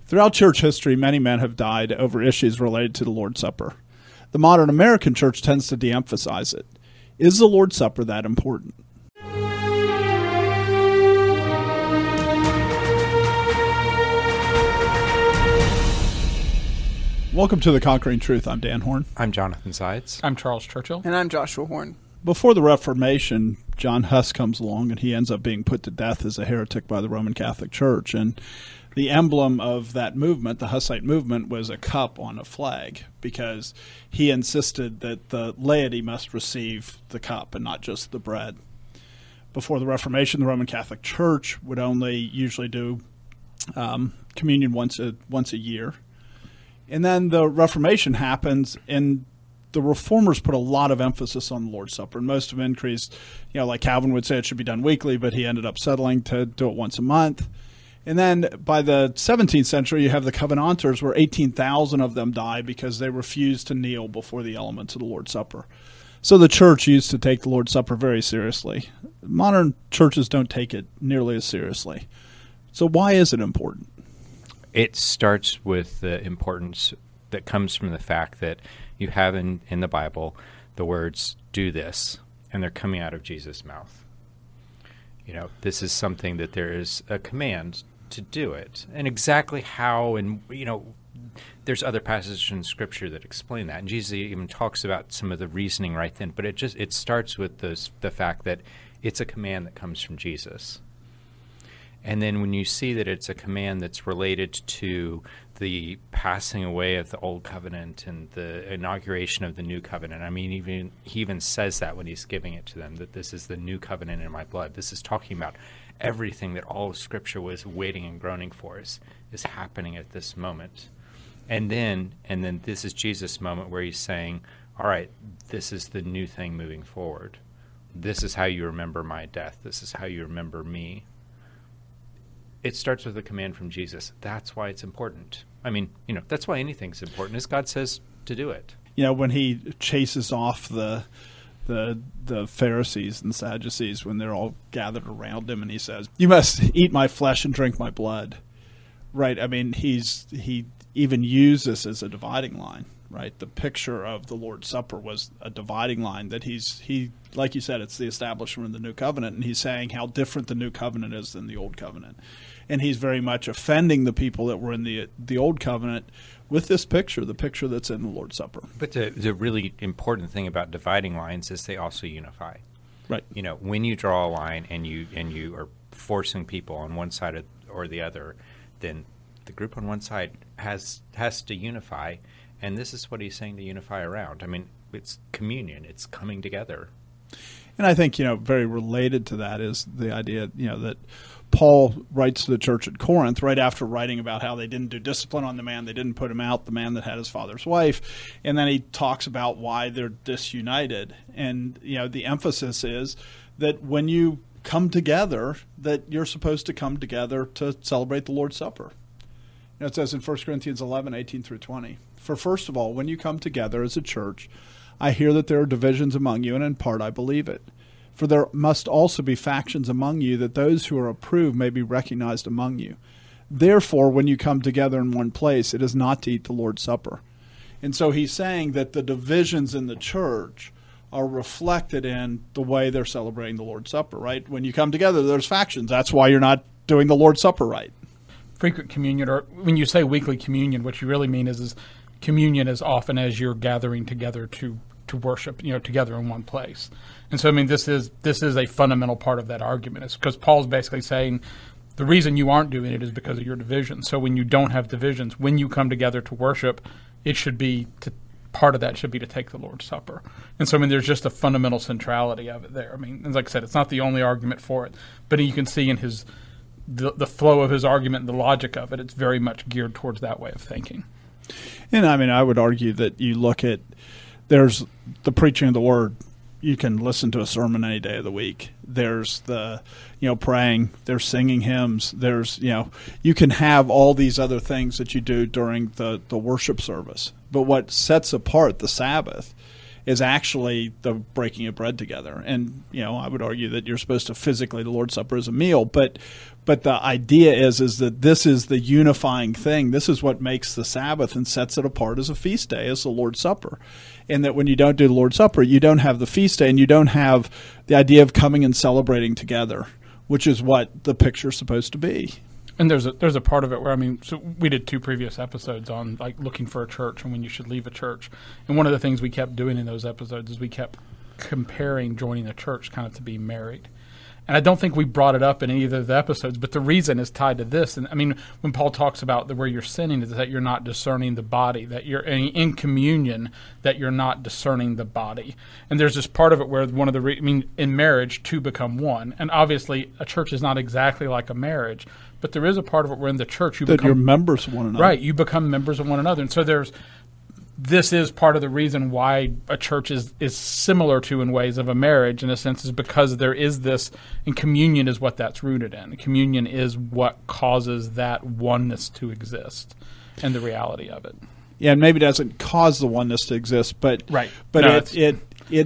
Throughout church history, many men have died over issues related to the Lord's Supper. The modern American church tends to de-emphasize it. Is the Lord's Supper that important? Welcome to The Conquering Truth. I'm Dan Horn. I'm Jonathan Sides. I'm Charles Churchill. And I'm Joshua Horn. Before the Reformation, John Huss comes along and he ends up being put to death as a heretic by the Roman Catholic Church. And the emblem of that movement, the Hussite movement, was a cup on a flag because he insisted that the laity must receive the cup and not just the bread. Before the Reformation, the Roman Catholic Church would only usually do communion once a year. And then the Reformation happens, and the Reformers put a lot of emphasis on the Lord's Supper. And most of them increased, like Calvin would say it should be done weekly, but he ended up settling to do it once a month. And then by the 17th century, you have the Covenanters, where 18,000 of them die because they refused to kneel before the elements of the Lord's Supper. So the church used to take the Lord's Supper very seriously. Modern churches don't take it nearly as seriously. So why is it important? It starts with the importance that comes from the fact that you have in the Bible the words, do this, and they're coming out of Jesus' mouth. This is something that there is a command to do it. And exactly how, and, there's other passages in Scripture that explain that. And Jesus even talks about some of the reasoning right then. But it starts with the fact that it's a command that comes from Jesus. And then when you see that it's a command that's related to the passing away of the old covenant and the inauguration of the new covenant, he even says that when he's giving it to them, that this is the new covenant in my blood. This is talking about everything that all of Scripture was waiting and groaning for is happening at this moment. And then this is Jesus' moment where he's saying, all right, this is the new thing moving forward. This is how you remember my death. This is how you remember me. It starts with a command from Jesus. That's why it's important. That's why anything's important, is God says to do it. When he chases off the Pharisees and Sadducees when they're all gathered around him, and he says, "You must eat my flesh and drink my blood." Right? He even used this as a dividing line. Right? The picture of the Lord's Supper was a dividing line that he like you said, it's the establishment of the new covenant, and he's saying how different the new covenant is than the old covenant. And he's very much offending the people that were in the old covenant with this picture, the picture that's in the Lord's Supper. But the really important thing about dividing lines is they also unify. Right. When you draw a line and you are forcing people on one side or the other, then the group on one side has to unify. And this is what he's saying to unify around. It's communion. It's coming together. And I think, very related to that is the idea, that Paul writes to the church at Corinth right after writing about how they didn't do discipline on the man. They didn't put him out, the man that had his father's wife. And then he talks about why they're disunited. And, the emphasis is that when you come together, that you're supposed to come together to celebrate the Lord's Supper. It says in 1 Corinthians 11, 18 through 20, "For first of all, when you come together as a church, I hear that there are divisions among you, and in part I believe it. For there must also be factions among you, that those who are approved may be recognized among you. Therefore, when you come together in one place, it is not to eat the Lord's Supper." And so he's saying that the divisions in the church are reflected in the way they're celebrating the Lord's Supper, right? When you come together, there's factions. That's why you're not doing the Lord's Supper right. Frequent communion, or when you say weekly communion, what you really mean is communion as often as you're gathering together to worship, together in one place. And so, this is a fundamental part of that argument. It's because Paul's basically saying the reason you aren't doing it is because of your division. So when you don't have divisions, when you come together to worship, it should be part of that should be to take the Lord's Supper. And so, there's just a fundamental centrality of it there. And like I said, it's not the only argument for it, but you can see in the flow of his argument and the logic of it, it's very much geared towards that way of thinking. And I would argue that you look at, there's the preaching of the word. You can listen to a sermon any day of the week. There's the, praying. There's singing hymns. There's, you can have all these other things that you do during the worship service. But what sets apart the Sabbath is actually the breaking of bread together. And, I would argue that you're supposed to physically, the Lord's Supper is a meal, but But the idea is that this is the unifying thing. This is what makes the Sabbath and sets it apart as a feast day, as the Lord's Supper. And that when you don't do the Lord's Supper, you don't have the feast day, and you don't have the idea of coming and celebrating together, which is what the picture's supposed to be. And there's a part of it where, I mean, so we did 2 previous episodes on like looking for a church and when you should leave a church. And one of the things we kept doing in those episodes is we kept comparing joining a church kind of to being married. And I don't think we brought it up in either of the episodes, but the reason is tied to this. And I mean, when Paul talks about where you're sinning is that you're not discerning the body, that you're in communion, that you're not discerning the body. And there's this part of it where one of the, in marriage, 2 become 1. And obviously, a church is not exactly like a marriage, but there is a part of it where in the church you're members of one another. Right, you become members of one another. And so this is part of the reason why a church is similar to in ways of a marriage, in a sense, is because there is this, and communion is what that's rooted in. Communion is what causes that oneness to exist and the reality of it. Yeah, and maybe it doesn't cause the oneness to exist, but right. But no, it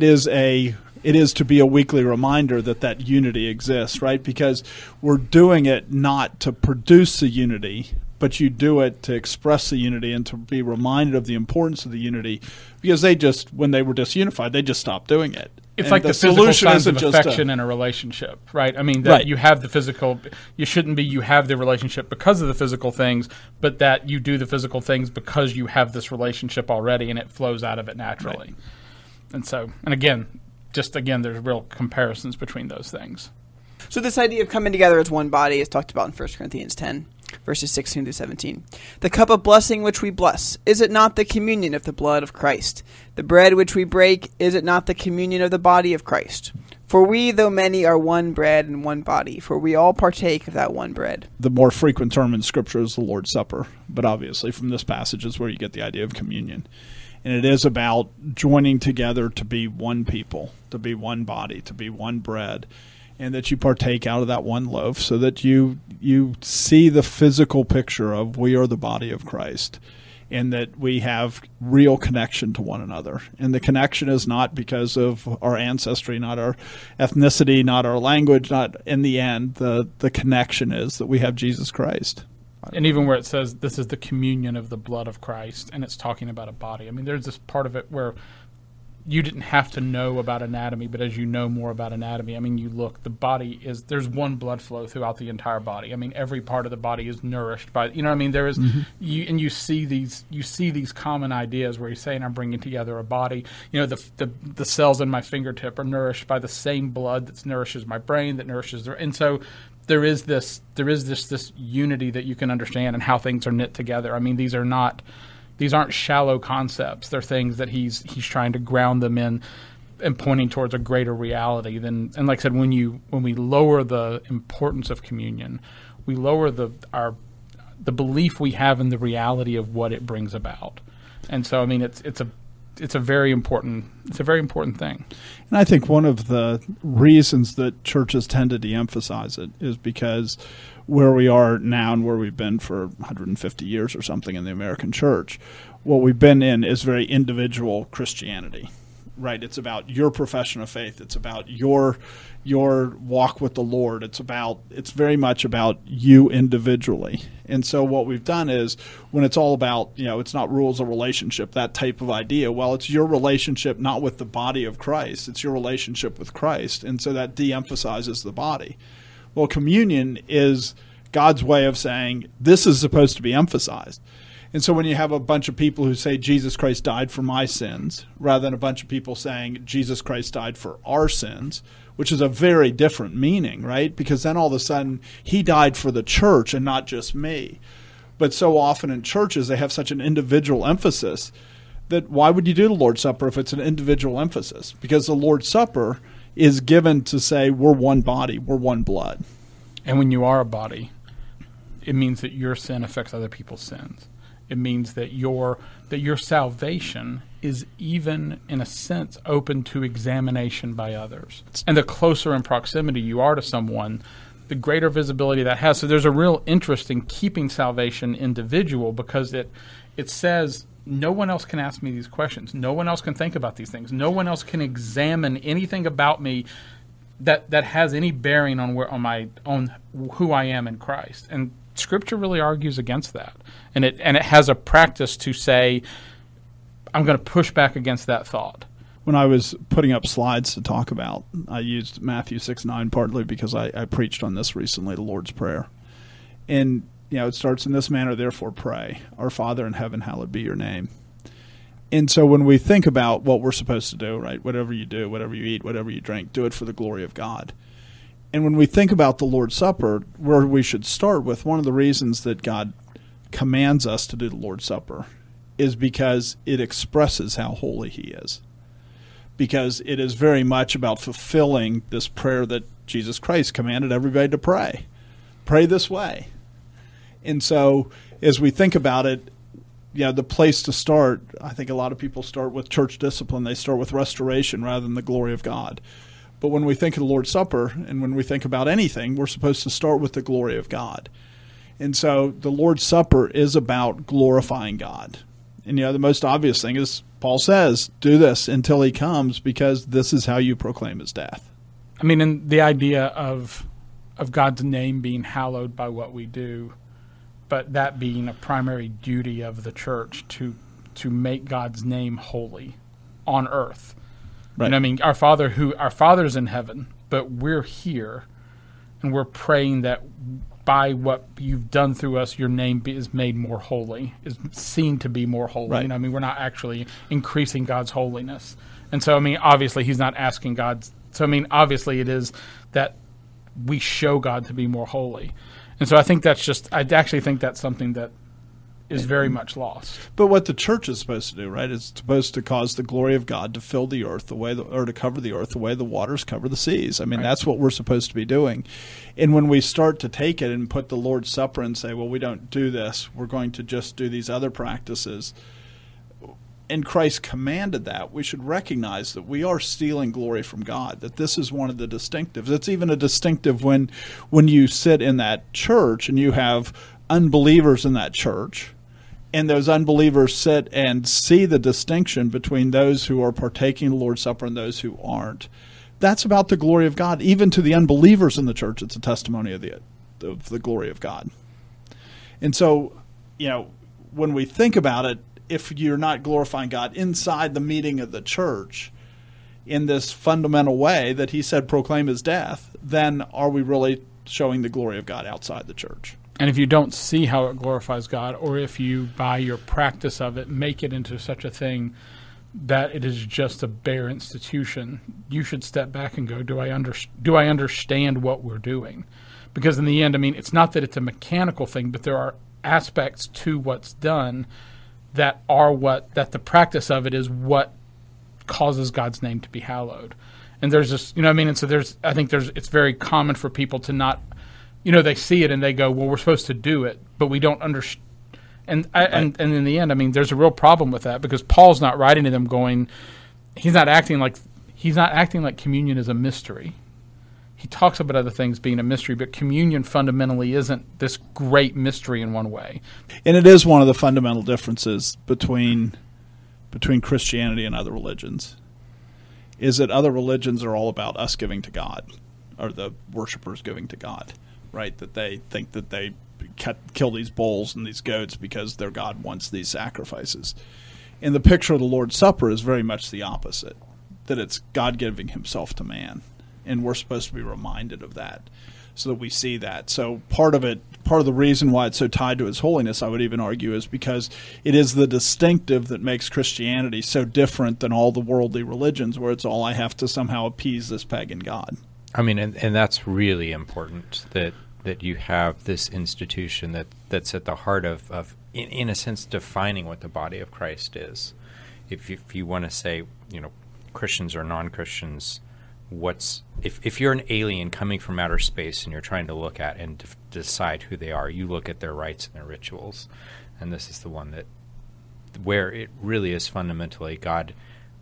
is to be a weekly reminder that unity exists, right? Because we're doing it not to produce the unity, but you do it to express the unity and to be reminded of the importance of the unity, because when they were disunified, they just stopped doing it. It's like the physical signs of affection in a relationship, right? I mean, that you have the physical, you shouldn't be, you have the relationship because of the physical things, but that you do the physical things because you have this relationship already and it flows out of it naturally. Right. And so, and again, there's real comparisons between those things. So this idea of coming together as one body is talked about in 1 Corinthians 10. Verses 16 through 17. The cup of blessing which we bless, is it not the communion of the blood of Christ? The bread which we break, is it not the communion of the body of Christ? For we, though many, are one bread and one body, for we all partake of that one bread. The more frequent term in Scripture is the Lord's Supper, but obviously from this passage is where you get the idea of communion. And it is about joining together to be one people, to be one body, to be one bread, and that you partake out of that one loaf so that you see the physical picture of we are the body of Christ and that we have real connection to one another. And the connection is not because of our ancestry, not our ethnicity, not our language, not in the end. The connection is that we have Jesus Christ. And even where it says this is the communion of the blood of Christ and it's talking about a body. I mean, there's this part of it where you didn't have to know about anatomy, but as you know more about anatomy, I mean, you look, the body there's one blood flow throughout the entire body. I mean, every part of the body is nourished by, you know what I mean? There is, you see these common ideas where he's saying, I'm bringing together a body. You know, the cells in my fingertip are nourished by the same blood that nourishes my brain, that nourishes and so there is this unity that you can understand and how things are knit together. I mean, these aren't shallow concepts. They're things that he's trying to ground them in and pointing towards a greater reality than. And like I said, when we lower the importance of communion, we lower the belief we have in the reality of what it brings about. And so, I mean, it's a very important thing. And I think one of the reasons that churches tend to de-emphasize it is because where we are now and where we've been for 150 years or something in the American church, what we've been in is very individual Christianity, right? It's about your profession of faith. It's about your walk with the Lord. It's very much about you individually. And so what we've done is when it's all about, it's not rules of relationship, that type of idea. Well, it's your relationship not with the body of Christ. It's your relationship with Christ. And so that de-emphasizes the body. Well, communion is God's way of saying this is supposed to be emphasized. And so when you have a bunch of people who say Jesus Christ died for my sins, rather than a bunch of people saying Jesus Christ died for our sins, which is a very different meaning, right? Because then all of a sudden he died for the church and not just me. But so often in churches they have such an individual emphasis that why would you do the Lord's Supper if it's an individual emphasis? Because the Lord's Supper is given to say we're one body, we're one blood. And when you are a body, it means that your sin affects other people's sins. It means that your salvation is even, in a sense, open to examination by others. And the closer in proximity you are to someone, the greater visibility that has. So there's a real interest in keeping salvation individual because it says no one else can ask me these questions. No one else can think about these things. No one else can examine anything about me that has any bearing on who I am in Christ. And Scripture really argues against that, and it has a practice to say, I'm going to push back against that thought. When I was putting up slides to talk about, I used Matthew 6:9 partly because I preached on this recently, the Lord's Prayer. And, it starts in this manner, therefore pray, our Father in heaven, hallowed be your name. And so when we think about what we're supposed to do, right, whatever you do, whatever you eat, whatever you drink, do it for the glory of God. And when we think about the Lord's Supper, where we should start with, one of the reasons that God commands us to do the Lord's Supper is because it expresses how holy he is. Because it is very much about fulfilling this prayer that Jesus Christ commanded everybody to pray. Pray this way. And so as we think about it, the place to start, I think a lot of people start with church discipline. They start with restoration rather than the glory of God. But when we think of the Lord's Supper and when we think about anything, we're supposed to start with the glory of God. And so the Lord's Supper is about glorifying God. And, the most obvious thing is Paul says, do this until he comes, because this is how you proclaim his death. I mean, and the idea of God's name being hallowed by what we do, but that being a primary duty of the church to make God's name holy on earth. Right. I mean, our Father's in heaven, but we're here, and we're praying that by what you've done through us, your name is made more holy, is seen to be more holy. Right. I mean, we're not actually increasing God's holiness. And so, I mean, obviously, he's not asking God. So, I mean, obviously, it is that we show God to be more holy. And so I actually think that's something that is very much lost. But what the church is supposed to do, right, is supposed to cause the glory of God to fill the earth or to cover the earth the way the waters cover the seas. I mean, right. That's what we're supposed to be doing. And when we start to take it and put the Lord's Supper and say, well, we don't do this, we're going to just do these other practices, and Christ commanded that, we should recognize that we are stealing glory from God, that this is one of the distinctives. It's even a distinctive when you sit in that church and you have unbelievers in that church, and those unbelievers sit and see the distinction between those who are partaking of the Lord's Supper and those who aren't. That's about the glory of God. Even to the unbelievers in the church, it's a testimony of the glory of God. And so, when we think about it, if you're not glorifying God inside the meeting of the church in this fundamental way that he said proclaim his death, then are we really showing the glory of God outside the church? And if you don't see how it glorifies God, or if you, by your practice of it, make it into such a thing that it is just a bare institution, you should step back and go, do I understand what we're doing? Because in the end, I mean, it's not that it's a mechanical thing, but there are aspects to what's done that the practice of it is what causes God's name to be hallowed. And there's this, and so it's very common for people to not, they see it and they go, well, we're supposed to do it, but we don't understand. And in the end, I mean, there's a real problem with that, because Paul's not writing to them going, he's not acting like communion is a mystery. He talks about other things being a mystery, but communion fundamentally isn't this great mystery in one way. And it is one of the fundamental differences between Christianity and other religions, is that other religions are all about us giving to God, or the worshipers giving to God, right? That they think that they kill these bulls and these goats because their God wants these sacrifices. And the picture of the Lord's Supper is very much the opposite, that it's God giving himself to man. And we're supposed to be reminded of that so that we see that. So part of the reason why it's so tied to his holiness, I would even argue, is because it is the distinctive that makes Christianity so different than all the worldly religions, where it's all I have to somehow appease this pagan god. I mean, and that's really important, that you have this institution that's at the heart of in a sense, defining what the body of Christ is. If you want to say, Christians or non-Christians, if you're an alien coming from outer space and you're trying to look at and decide who they are, you look at their rites and their rituals, and this is the one where it really is fundamentally God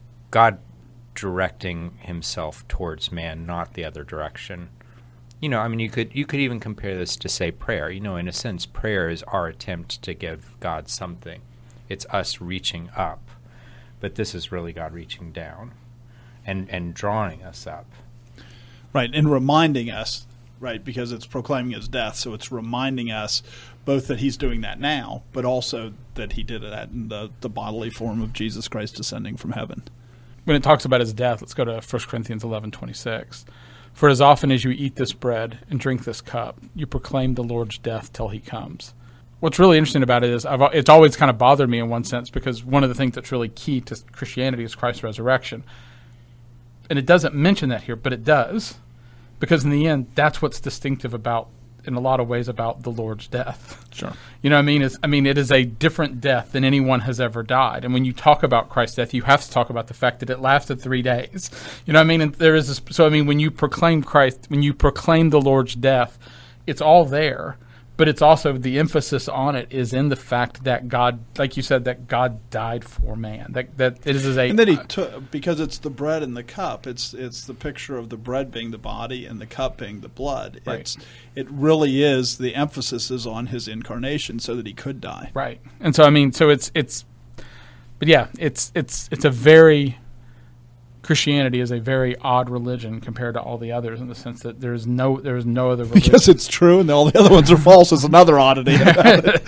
directing himself towards man, not the other direction. You could even compare this to, say, prayer. In a sense, prayer is our attempt to give God something. It's us reaching up, but this is really God reaching down and drawing us up. Right, and reminding us, right, because it's proclaiming his death, so it's reminding us both that he's doing that now, but also that he did that in the bodily form of Jesus Christ descending from heaven. When it talks about his death, let's go to 1 Corinthians 11:26. For as often as you eat this bread and drink this cup, you proclaim the Lord's death till he comes. What's really interesting about it is it's always kind of bothered me in one sense, because one of the things that's really key to Christianity is Christ's resurrection. And it doesn't mention that here, but it does. Because in the end, that's what's distinctive about, in a lot of ways, about the Lord's death. Sure. You know what I mean? It is a different death than anyone has ever died. And when you talk about Christ's death, you have to talk about the fact that it lasted 3 days. You know what I mean? And there is this, so I mean, when you proclaim Christ, when you proclaim the Lord's death, it's all there. But it's also, the emphasis on it is in the fact that God, like you said, that God died for man. That it is a, and then he took, because it's the bread and the cup. It's the picture of the bread being the body and the cup being the blood. Right. It really is, the emphasis is on his incarnation so that he could die. Right. And so I mean, so it's but yeah, it's a very, Christianity is a very odd religion compared to all the others, in the sense that there is no other religion. Because it's true and all the other ones are false is another oddity about it.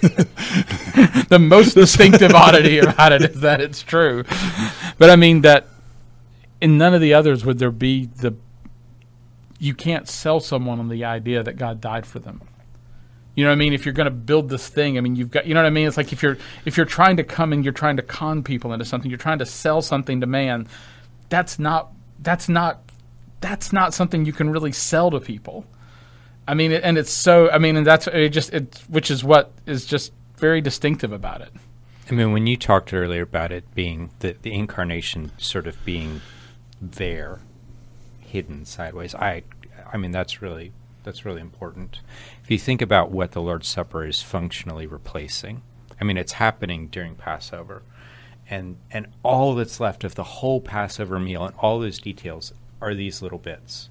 The most distinctive oddity about it is that it's true. But I mean that in none of the others would there be you can't sell someone on the idea that God died for them. You know what I mean? If you're going to build this thing, I mean, you've got, you know what I mean? It's like if you're trying to come and you're trying to con people into something, you're trying to sell something to man, that's not something you can really sell to people. I mean, and it's so, I mean, and that's which is what is just very distinctive about it. I mean, when you talked earlier about it being the incarnation sort of being there, hidden sideways, I mean, that's really important. If you think about what the Lord's Supper is functionally replacing, I mean, it's happening during Passover. And all that's left of the whole Passover meal and all those details are these little bits.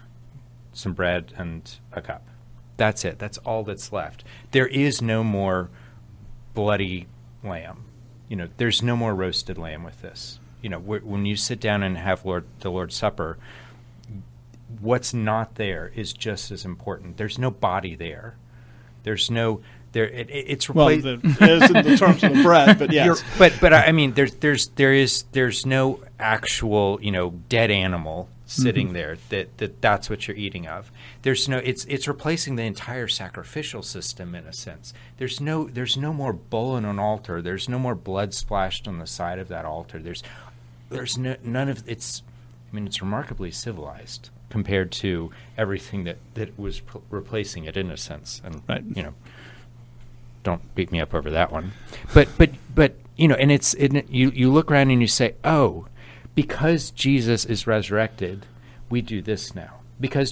Some bread and a cup. That's it. That's all that's left. There is no more bloody lamb. You know, there's no more roasted lamb with this. You know, when you sit down and have the Lord's Supper, what's not there is just as important. There's no body there. There's no... It's replaced. Well, it is in the terms of the bread, but yes. But I mean, there's no actual, you know, dead animal sitting there that's what you're eating of. There's no. It's replacing the entire sacrificial system in a sense. There's no more bull on an altar. There's no more blood splashed on the side of that altar. There's none of it's. I mean, it's remarkably civilized compared to everything that was replacing it in a sense, and right. You know. Don't beat me up over that one, but you know, and you look around and you say, oh, because Jesus is resurrected, we do this now. Because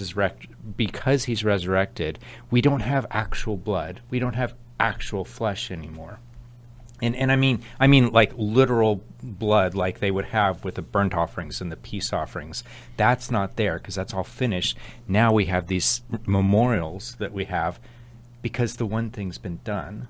because he's resurrected, we don't have actual blood, we don't have actual flesh anymore, and I mean like literal blood, like they would have with the burnt offerings and the peace offerings. That's not there because that's all finished. Now we have these memorials that we have. Because the one thing's been done,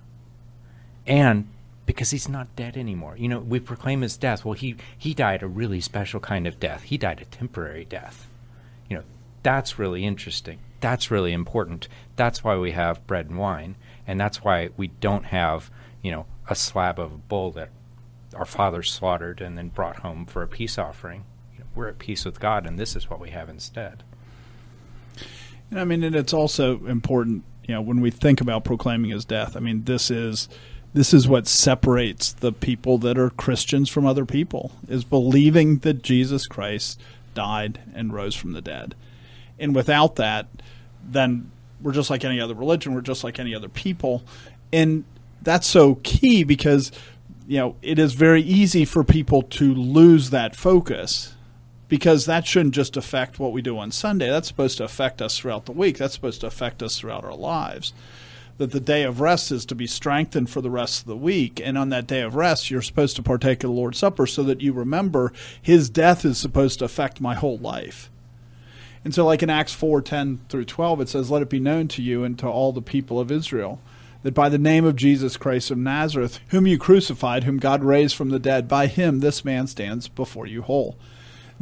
and because he's not dead anymore. You know, we proclaim his death. Well, he died a really special kind of death. He died a temporary death. You know, that's really interesting. That's really important. That's why we have bread and wine, and that's why we don't have, you know, a slab of a bull that our fathers slaughtered and then brought home for a peace offering. You know, we're at peace with God, and this is what we have instead. And I mean, and it's also important, you know, when we think about proclaiming his death, I mean, this is what separates the people that are Christians from other people, is believing that Jesus Christ died and rose from the dead. And without that, then we're just like any other religion. We're just like any other people. And that's so key because, you know, it is very easy for people to lose that focus. Because that shouldn't just affect what we do on Sunday. That's supposed to affect us throughout the week. That's supposed to affect us throughout our lives. That the day of rest is to be strengthened for the rest of the week. And on that day of rest, you're supposed to partake of the Lord's Supper so that you remember his death is supposed to affect my whole life. And so like in Acts 4:10-12, it says, "Let it be known to you and to all the people of Israel, that by the name of Jesus Christ of Nazareth, whom you crucified, whom God raised from the dead, by him this man stands before you whole.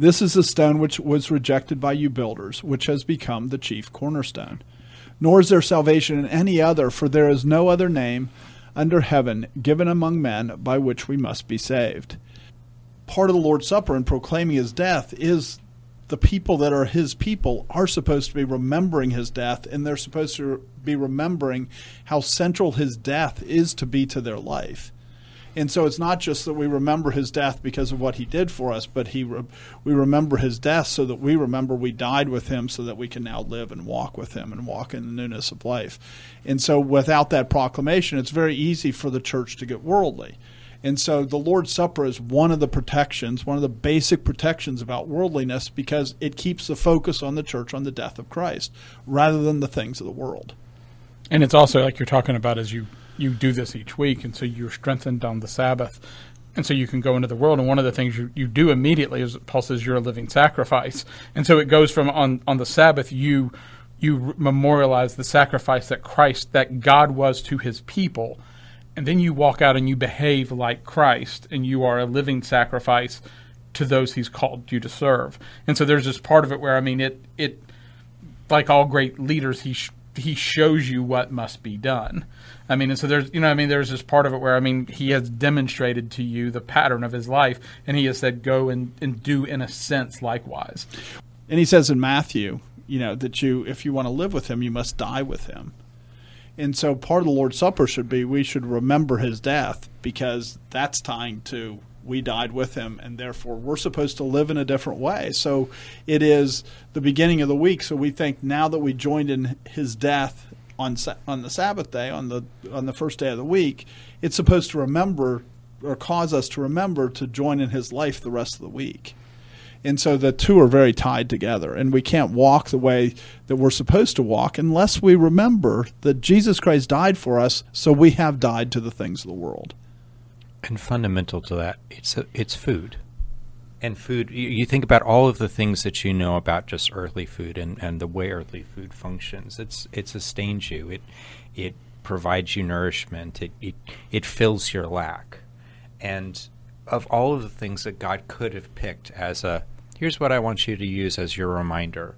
This is the stone which was rejected by you builders, which has become the chief cornerstone. Nor is there salvation in any other, for there is no other name under heaven given among men by which we must be saved. Part of the Lord's Supper in proclaiming his death is the people that are his people are supposed to be remembering his death, and they're supposed to be remembering how central his death is to be to their life. And so it's not just that we remember his death because of what he did for us, but we remember his death so that we remember we died with him so that we can now live and walk with him and walk in the newness of life. And so without that proclamation, it's very easy for the church to get worldly. And so the Lord's Supper is one of the protections, one of the basic protections about worldliness, because it keeps the focus on the church on the death of Christ rather than the things of the world. And it's also like you're talking about as you do this each week, and so you're strengthened on the Sabbath, and so you can go into the world. And one of the things you do immediately is Paul says you're a living sacrifice. And so it goes from on the Sabbath you memorialize the sacrifice that God was to his people, and then you walk out and you behave like Christ, and you are a living sacrifice to those he's called you to serve. And so there's this part of it where, I mean, it like all great leaders, he shows you what must be done. I mean, and so there's this part of it where, I mean, he has demonstrated to you the pattern of his life, and he has said, go and do in a sense likewise. And he says in Matthew, that if you want to live with him, you must die with him. And so part of the Lord's Supper should be, we should remember his death, because that's tying to we died with him, and therefore we're supposed to live in a different way. So it is the beginning of the week. So we think now that we joined in his death on the Sabbath day, on the first day of the week, it's supposed to remember or cause us to remember to join in his life the rest of the week. And so the two are very tied together, and we can't walk the way that we're supposed to walk unless we remember that Jesus Christ died for us, so we have died to the things of the world. And fundamental to that, it's food. And food, you think about all of the things that you know about just earthly food and the way earthly food functions. It sustains you. It provides you nourishment. It fills your lack. And of all of the things that God could have picked as here's what I want you to use as your reminder,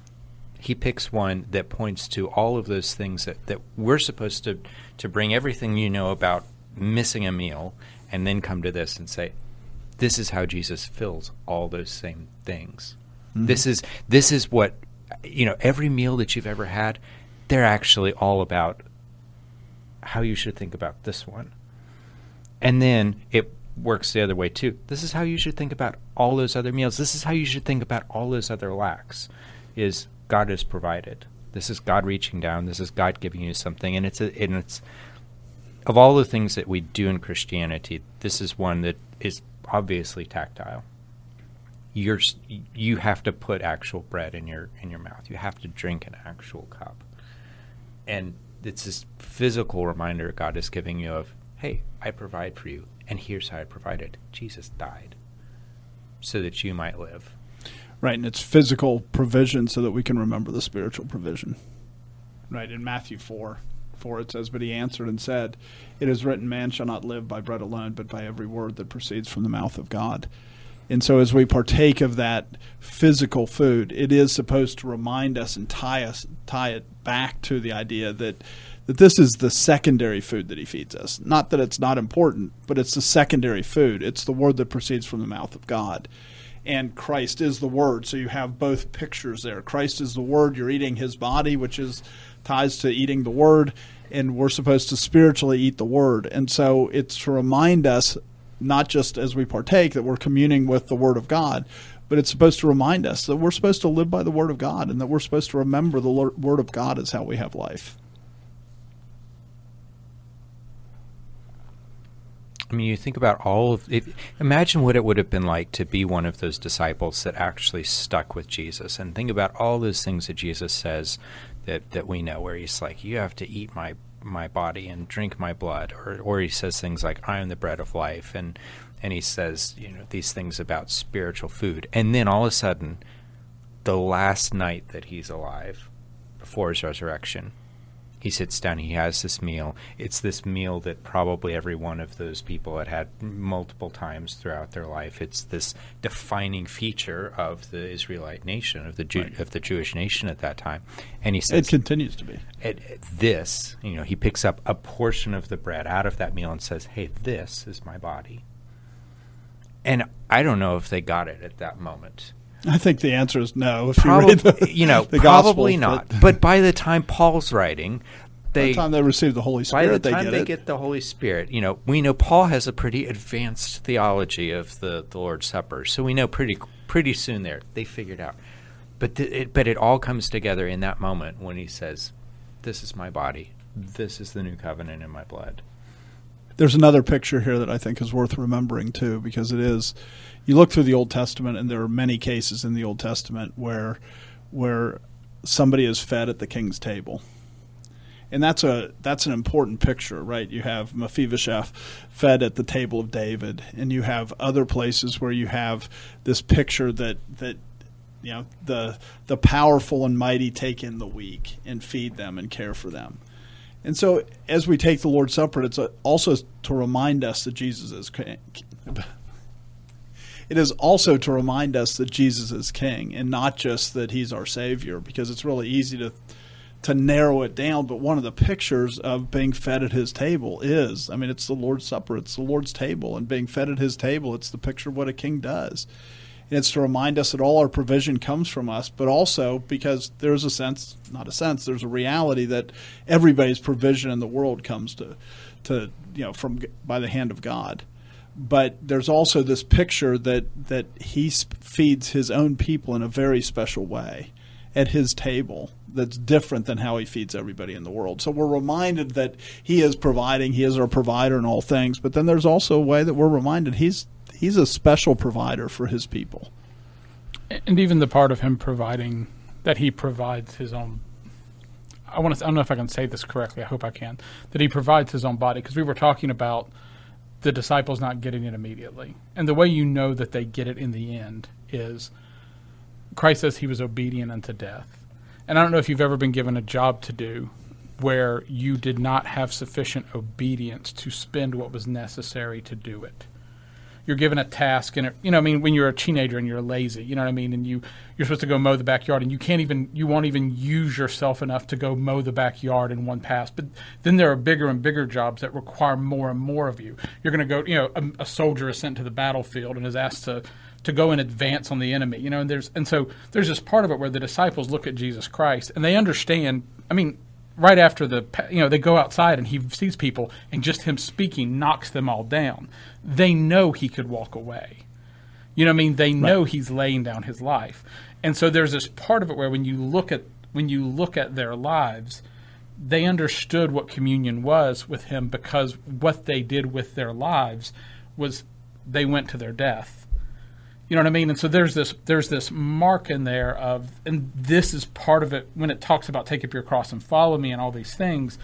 he picks one that points to all of those things that we're supposed to bring everything you know about missing a meal, and then come to this and say, this is how Jesus fills all those same things. Mm-hmm. This is what, every meal that you've ever had, they're actually all about how you should think about this one. And then it works the other way too. This is how you should think about all those other meals. This is how you should think about all those other lacks, is God has provided. This is God reaching down. This is God giving you something. And it's of all the things that we do in Christianity, this is one that is obviously tactile. You have to put actual bread in your mouth. You have to drink an actual cup. And it's this physical reminder God is giving you of, hey, I provide for you, and here's how I provided. Jesus died so that you might live. Right, and it's physical provision so that we can remember the spiritual provision. Right, in Matthew 4, it says, but he answered and said, it is written, man shall not live by bread alone, but by every word that proceeds from the mouth of God. And so as we partake of that physical food, it is supposed to remind us and tie it back to the idea that this is the secondary food that he feeds us. Not that it's not important, but it's the secondary food. It's the word that proceeds from the mouth of God. And Christ is the word, so you have both pictures there. Christ is the word. You're eating his body, which ties to eating the word, and we're supposed to spiritually eat the word. And so it's to remind us, not just as we partake, that we're communing with the word of God, but it's supposed to remind us that we're supposed to live by the word of God, and that we're supposed to remember the word of God is how we have life. I mean, you think about all of it. Imagine what it would have been like to be one of those disciples that actually stuck with Jesus, and think about all those things that Jesus says that we know, where he's like, you have to eat my body and drink my blood, or he says things like, I am the bread of life, and he says, these things about spiritual food. And then all of a sudden, the last night that he's alive before his resurrection, He sits down, he has this meal. It's this meal that probably every one of those people had multiple times throughout their life. It's this defining feature of the Israelite nation, of the of the Jewish nation at that time. And he says, it continues to be. This, he picks up a portion of the bread out of that meal and says, hey, this is my body. And I don't know if they got it at that moment. I think the answer is no. If Probably, you read the probably Gospels, not. But by the time Paul's writing, by the time they receive the Holy Spirit, by the time they get the Holy Spirit, we know Paul has a pretty advanced theology of the Lord's Supper. So we know pretty soon there they figured out. But it all comes together in that moment when he says, "This is my body. This is the new covenant in my blood." There's another picture here that I think is worth remembering too, because it is. You look through the Old Testament, and there are many cases in the Old Testament where somebody is fed at the king's table, and that's an important picture, right? You have Mephibosheth fed at the table of David, and you have other places where you have this picture that the powerful and mighty take in the weak and feed them and care for them. And so, as we take the Lord's Supper, it's also to remind us that Jesus is king. It is also to remind us that Jesus is king, and not just that he's our Savior, because it's really easy to narrow it down. But one of the pictures of being fed at his table is, it's the Lord's Supper, it's the Lord's table, and being fed at his table, it's the picture of what a king does. And it's to remind us that all our provision comes from us, but also because there's there's a reality that everybody's provision in the world comes from by the hand of God. But there's also this picture that he feeds his own people in a very special way at his table that's different than how he feeds everybody in the world. So we're reminded that he is providing, he is our provider in all things, but then there's also a way that we're reminded he's a special provider for his people. And even the part of him providing, that he provides his own, I don't know if I can say this correctly, I hope I can, that he provides his own body, because we were talking about the disciples not getting it immediately. And the way you know that they get it in the end is Christ says he was obedient unto death. And I don't know if you've ever been given a job to do where you did not have sufficient obedience to spend what was necessary to do it. You're given a task, and when you're a teenager and you're lazy, and you're supposed to go mow the backyard, and you won't even use yourself enough to go mow the backyard in one pass. But then there are bigger and bigger jobs that require more and more of you. You're going to go, a soldier is sent to the battlefield and is asked to go in advance on the enemy, and so there's this part of it where the disciples look at Jesus Christ and they understand. Right after they go outside and he sees people, and just him speaking knocks them all down. They know he could walk away. They know he's laying down his life. And so there's this part of it where when you look at their lives, they understood what communion was with him, because what they did with their lives was they went to their death. You know what I mean? And so there's this mark in there of, and this is part of it when it talks about take up your cross and follow me and all these things.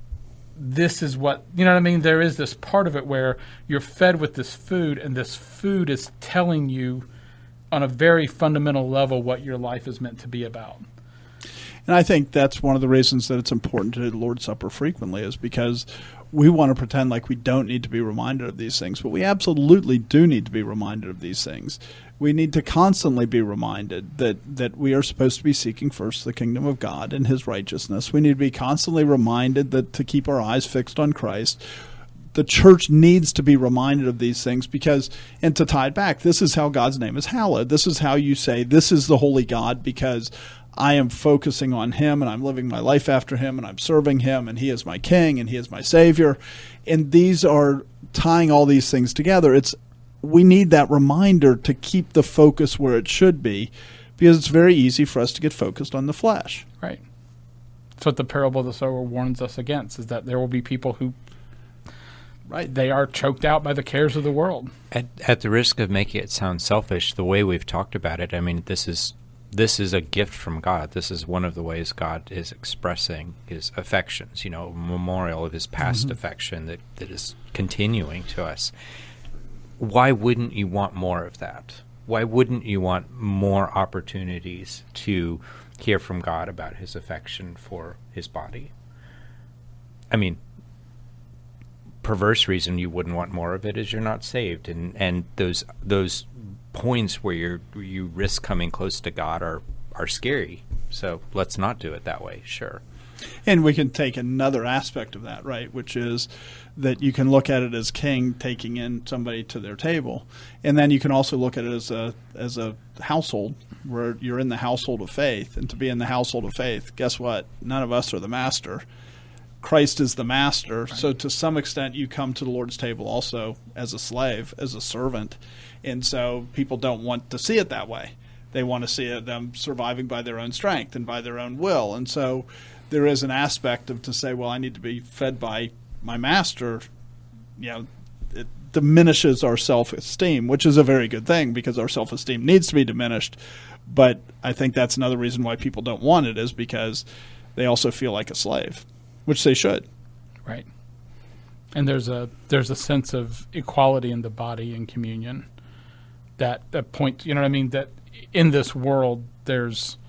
This is what, there is this part of it where you're fed with this food, and this food is telling you on a very fundamental level what your life is meant to be about. And I think that's one of the reasons that it's important to do the Lord's Supper frequently, is because we want to pretend like we don't need to be reminded of these things, but we absolutely do need to be reminded of these things. We need to constantly be reminded that we are supposed to be seeking first the kingdom of God and his righteousness. We need to be constantly reminded that to keep our eyes fixed on Christ. The church needs to be reminded of these things because, and to tie it back, this is how God's name is hallowed. This is how you say, this is the holy God, because I am focusing on him, and I'm living my life after him, and I'm serving him, and he is my king, and he is my savior. And these are tying all these things together. We need that reminder to keep the focus where it should be, because it's very easy for us to get focused on the flesh. Right. That's what the parable of the sower warns us against, is that there will be people who they are choked out by the cares of the world. At the risk of making it sound selfish, the way we've talked about it, this is a gift from God. This is one of the ways God is expressing his affections, a memorial of his past affection that is continuing to us. Why wouldn't you want more of that? Why wouldn't you want more opportunities to hear from God about his affection for his body? I mean, perverse reason you wouldn't want more of it is you're not saved, and those points where you risk coming close to God are scary. So let's not do it that way. Sure. And we can take another aspect of that, right, which is that you can look at it as king taking in somebody to their table, and then you can also look at it as a household where you're in the household of faith. And to be in the household of faith, guess what? None of us are the master. Christ is the master. Right. So to some extent, you come to the Lord's table also as a slave, as a servant, and so people don't want to see it that way. They want to see them surviving by their own strength and by their own will, and so there is an aspect of to say, well, I need to be fed by my master. It diminishes our self-esteem, which is a very good thing because our self-esteem needs to be diminished. But I think that's another reason why people don't want it, is because they also feel like a slave, which they should. Right. And there's a sense of equality in the body in communion that point, you know what I mean, that in this world there's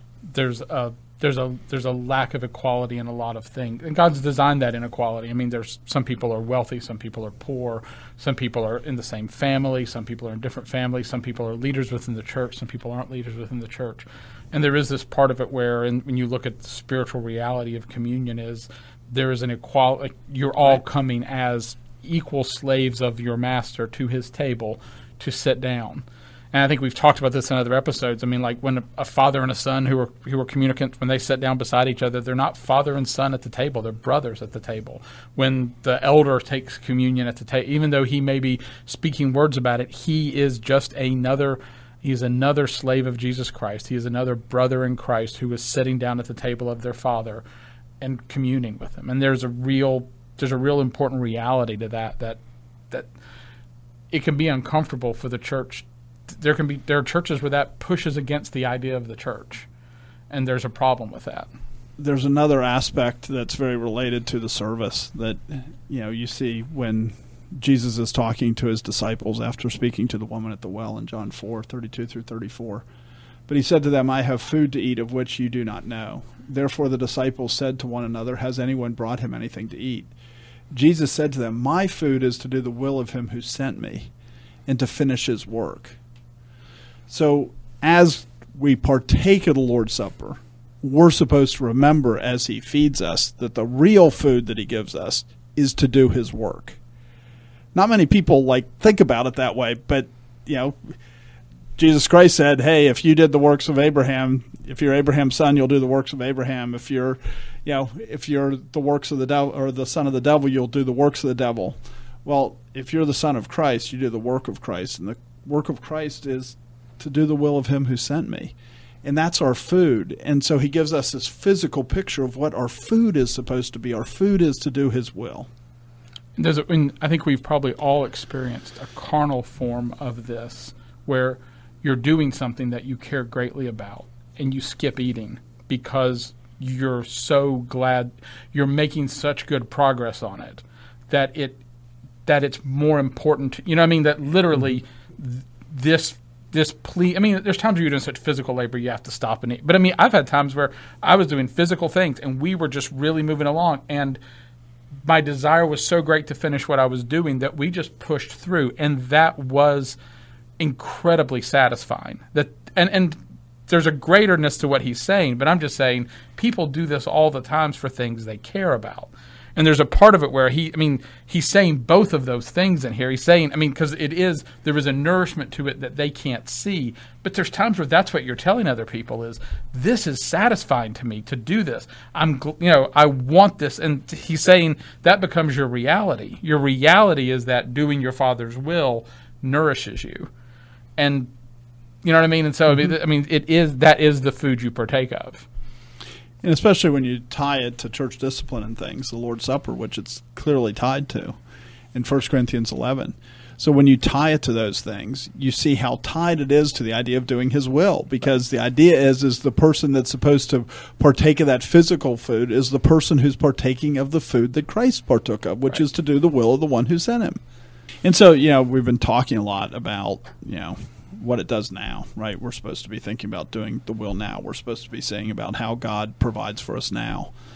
a lack of equality in a lot of things. And God's designed that inequality. I mean, there's some people are wealthy, some people are poor, some people are in the same family, some people are in different families, some people are leaders within the church, some people aren't leaders within the church. And there is this part of it where, when you look at the spiritual reality of communion, is there is an equality. Like, you're all coming as equal slaves of your master to his table to sit down. And I think we've talked about this in other episodes. I mean, like when a father and a son who are communicants, when they sit down beside each other, they're not father and son at the table. They're brothers at the table. When the elder takes communion at the table, even though he may be speaking words about it, he is just another slave of Jesus Christ. He is another brother in Christ who is sitting down at the table of their Father and communing with him. And there's a real important reality to that it can be uncomfortable for the church. There are churches where that pushes against the idea of the church, and there's a problem with that. There's another aspect that's very related to the service that you see when Jesus is talking to his disciples after speaking to the woman at the well in John 4:32 through 34. But he said to them, I have food to eat of which you do not know. Therefore the disciples said to one another, has anyone brought him anything to eat? Jesus said to them, my food is to do the will of him who sent me and to finish his work. So as we partake of the Lord's Supper, we're supposed to remember as he feeds us that the real food that he gives us is to do his work. Not many people think about it that way, but Jesus Christ said, hey, if you did the works of Abraham, if you're Abraham's son, you'll do the works of Abraham. If you're the works of the devil or the son of the devil, you'll do the works of the devil. Well, if you're the son of Christ, you do the work of Christ, and the work of Christ is to do the will of him who sent me. And that's our food. And so he gives us this physical picture of what our food is supposed to be. Our food is to do his will. I think we've probably all experienced a carnal form of this, where you're doing something that you care greatly about and you skip eating because you're so glad you're making such good progress on it that it's more important. You know what I mean? That literally this plea. I mean, there's times where you're doing such physical labor you have to stop and eat. But I mean, I've had times where I was doing physical things and we were just really moving along, and my desire was so great to finish what I was doing that we just pushed through, and that was incredibly satisfying. And there's a greaterness to what he's saying, but I'm just saying people do this all the times for things they care about. And there's a part of it where he's saying both of those things in here. He's saying, because there is a nourishment to it that they can't see. But there's times where that's what you're telling other people is, this is satisfying to me to do this. I want this. And he's saying that becomes your reality. Your reality is that doing your Father's will nourishes you. And you know what I mean? And so, that is the food you partake of. And especially when you tie it to church discipline and things, the Lord's Supper, which it's clearly tied to in 1 Corinthians 11. So when you tie it to those things, you see how tied it is to the idea of doing his will, because the idea is the person that's supposed to partake of that physical food is the person who's partaking of the food that Christ partook of, which is to do the will of the one who sent him. And so, we've been talking a lot about, what it does now, right? We're supposed to be thinking about doing the will now. We're supposed to be saying about how God provides for us now.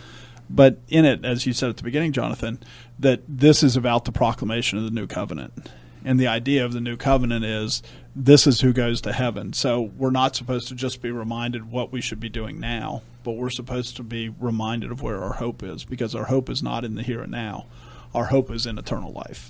But in it, as you said at the beginning, Jonathan, that this is about the proclamation of the new covenant. And the idea of the new covenant is this is who goes to heaven. So we're not supposed to just be reminded what we should be doing now, but we're supposed to be reminded of where our hope is, because our hope is not in the here and now. Our hope is in eternal life.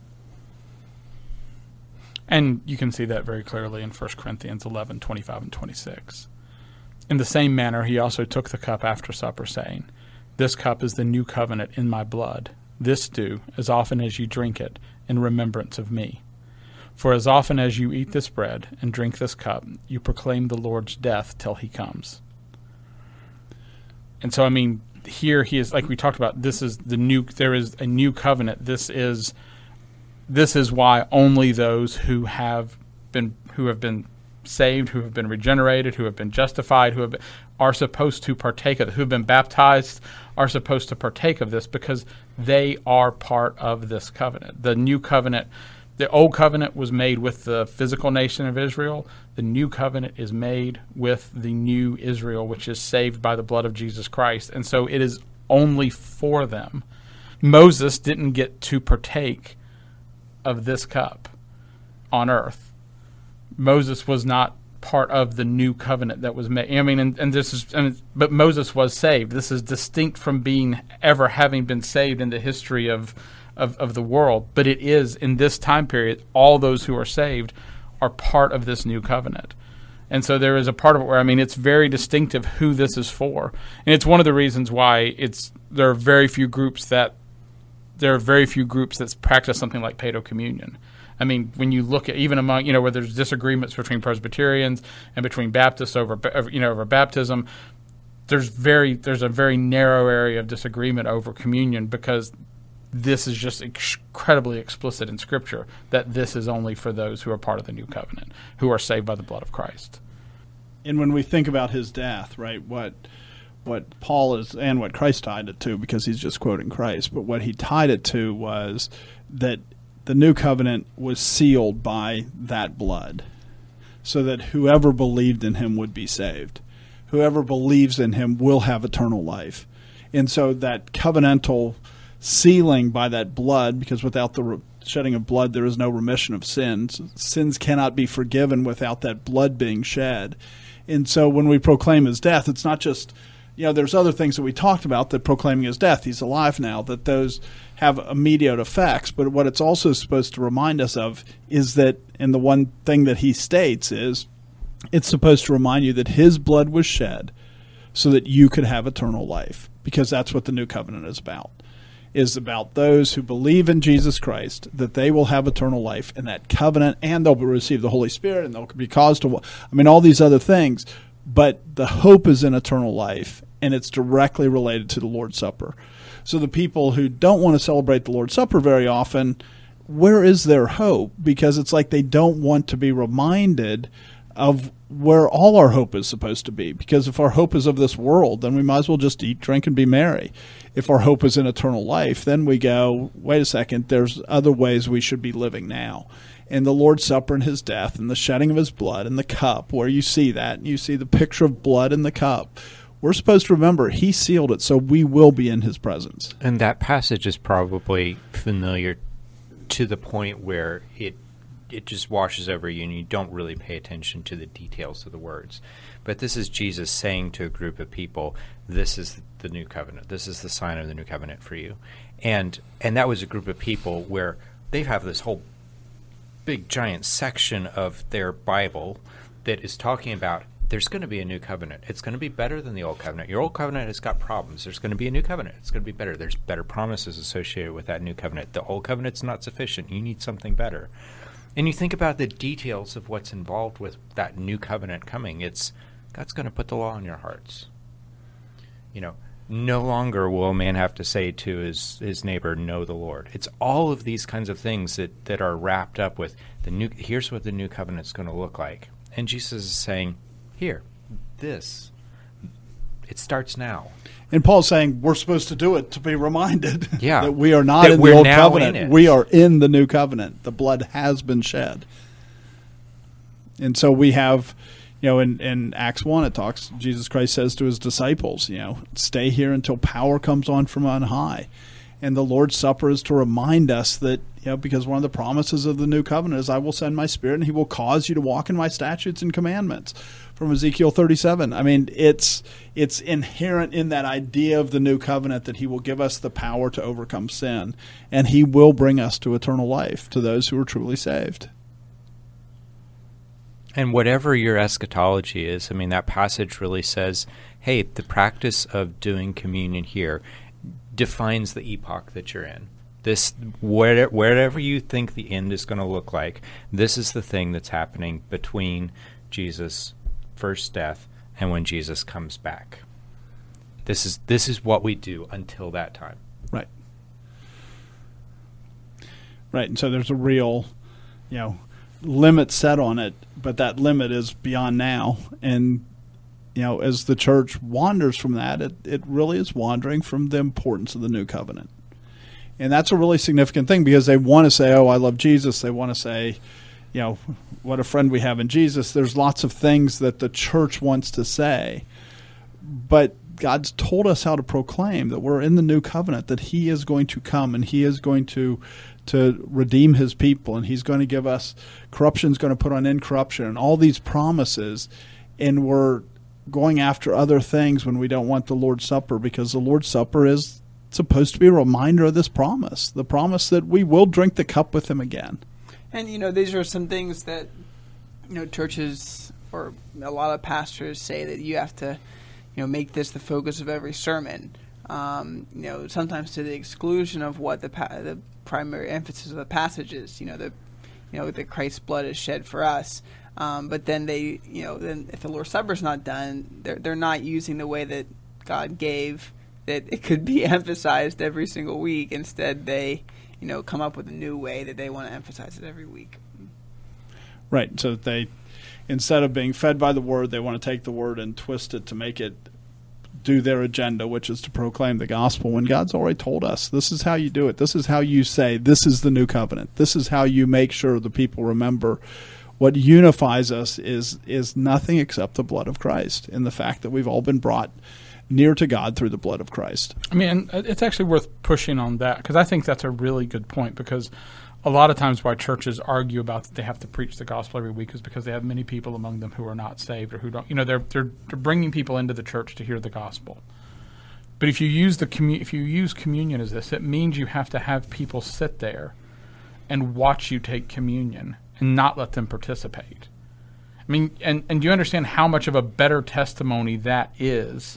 And you can see that very clearly in 1 Corinthians 11, 25 and 26. In the same manner, he also took the cup after supper, saying, "This cup is the new covenant in my blood. This do, as often as you drink it, in remembrance of me. For as often as you eat this bread and drink this cup, you proclaim the Lord's death till he comes." And so, I mean, here he is, like we talked about, there is a new covenant. This is why only those who have been saved, who have been regenerated, who have been justified, are supposed to partake of it, who have been baptized, are supposed to partake of this, because they are part of this covenant. The new covenant, the old covenant was made with the physical nation of Israel. The new covenant is made with the new Israel, which is saved by the blood of Jesus Christ. And so it is only for them. Moses didn't get to partake of this cup on earth. Moses was not part of the new covenant that was made. I mean, but Moses was saved. This is distinct from having been saved in the history of the world. But it is, in this time period, all those who are saved are part of this new covenant. And so there is a part of it where, I mean, it's very distinctive who this is for. And it's one of the reasons why there are very few groups that practice something like Paedo communion. I mean, when you look at, even among, where there's disagreements between Presbyterians and between Baptists over baptism, there's a very narrow area of disagreement over communion, because this is just incredibly explicit in Scripture that this is only for those who are part of the new covenant, who are saved by the blood of Christ. And when we think about his death, right, what Paul is, and what Christ tied it to, because he's just quoting Christ, but what he tied it to was that the new covenant was sealed by that blood, so that whoever believed in him would be saved. Whoever believes in him will have eternal life. And so that covenantal sealing by that blood, because without the shedding of blood there is no remission of sins. Sins cannot be forgiven without that blood being shed. And so when we proclaim his death, it's not just, there's other things that we talked about, that proclaiming his death, he's alive now, that those have immediate effects. But what it's also supposed to remind us of is that, and the one thing that he states is, it's supposed to remind you that his blood was shed so that you could have eternal life, because that's what the new covenant is about those who believe in Jesus Christ, that they will have eternal life in that covenant, and they'll receive the Holy Spirit, and they'll be caused to, all these other things. But the hope is in eternal life, and it's directly related to the Lord's Supper. So the people who don't want to celebrate the Lord's Supper very often, where is their hope? Because it's like they don't want to be reminded of where all our hope is supposed to be. Because if our hope is of this world, then we might as well just eat, drink, and be merry. If our hope is in eternal life, then we go, wait a second, there's other ways we should be living now. And the Lord's Supper and his death and the shedding of his blood and the cup, where you see that, and you see the picture of blood in the cup, we're supposed to remember he sealed it, so we will be in his presence. And that passage is probably familiar to the point where it just washes over you and you don't really pay attention to the details of the words. But this is Jesus saying to a group of people, this is the new covenant. This is the sign of the new covenant for you. And that was a group of people where they have this whole big giant section of their Bible that is talking about there's going to be a new covenant. It's going to be better than the old covenant. Your old covenant has got problems. There's going to be a new covenant. It's going to be better. There's better promises associated with that new covenant. The old covenant's not sufficient. You need something better. And you think about the details of what's involved with that new covenant coming. It's God's going to put the law in your hearts. No longer will a man have to say to his neighbor, know the Lord. It's all of these kinds of things that are wrapped up with here's what the new covenant's going to look like. And Jesus is saying, here, it starts now. And Paul's saying we're supposed to do it to be reminded that we are not that in the old now covenant. We are in the new covenant. The blood has been shed. And so we have, In Acts 1, Jesus Christ says to his disciples, stay here until power comes on from on high. And the Lord's Supper is to remind us that, because one of the promises of the new covenant is, I will send my Spirit and he will cause you to walk in my statutes and commandments, from Ezekiel 37. I mean, it's inherent in that idea of the new covenant that he will give us the power to overcome sin, and he will bring us to eternal life to those who are truly saved. And whatever your eschatology is, I mean, that passage really says, hey, the practice of doing communion here defines the epoch that you're in. This, wherever you think the end is going to look like, this is the thing that's happening between Jesus' first death and when Jesus comes back. This is what we do until that time. Right. Right, and so there's a real, limit set on it, but that limit is beyond now. And as the church wanders from that, it really is wandering from the importance of the new covenant. And that's a really significant thing, because they want to say, oh, I love Jesus. They want to say, what a friend we have in Jesus. There's lots of things that the church wants to say. But God's told us how to proclaim that we're in the new covenant, that he is going to come and he is going to redeem his people, and he's going to give us, corruption's going to put on incorruption, and all these promises. And we're going after other things when we don't want the Lord's Supper, because the Lord's Supper is supposed to be a reminder of this promise, the promise that we will drink the cup with him again. And, these are some things that, churches or a lot of pastors say that you have to, make this the focus of every sermon. Sometimes to the exclusion of what the primary emphasis of the passage is. That Christ's blood is shed for us. But then then if the Lord's Supper is not done, they're not using the way that God gave, that it could be emphasized every single week. Instead, they, come up with a new way that they want to emphasize it every week. Right. So they, instead of being fed by the word, they want to take the word and twist it to make it do their agenda, which is to proclaim the gospel, when God's already told us, this is how you do it. This is how you say, this is the new covenant. This is how you make sure the people remember. What unifies us is nothing except the blood of Christ, and the fact that we've all been brought near to God through the blood of Christ. I mean, it's actually worth pushing on that, because I think that's a really good point, because a lot of times why churches argue about that they have to preach the gospel every week is because they have many people among them who are not saved, or who don't, they're bringing people into the church to hear the gospel. But if you use communion as this, it means you have to have people sit there and watch you take communion and not let them participate. I mean, and do you understand how much of a better testimony that is?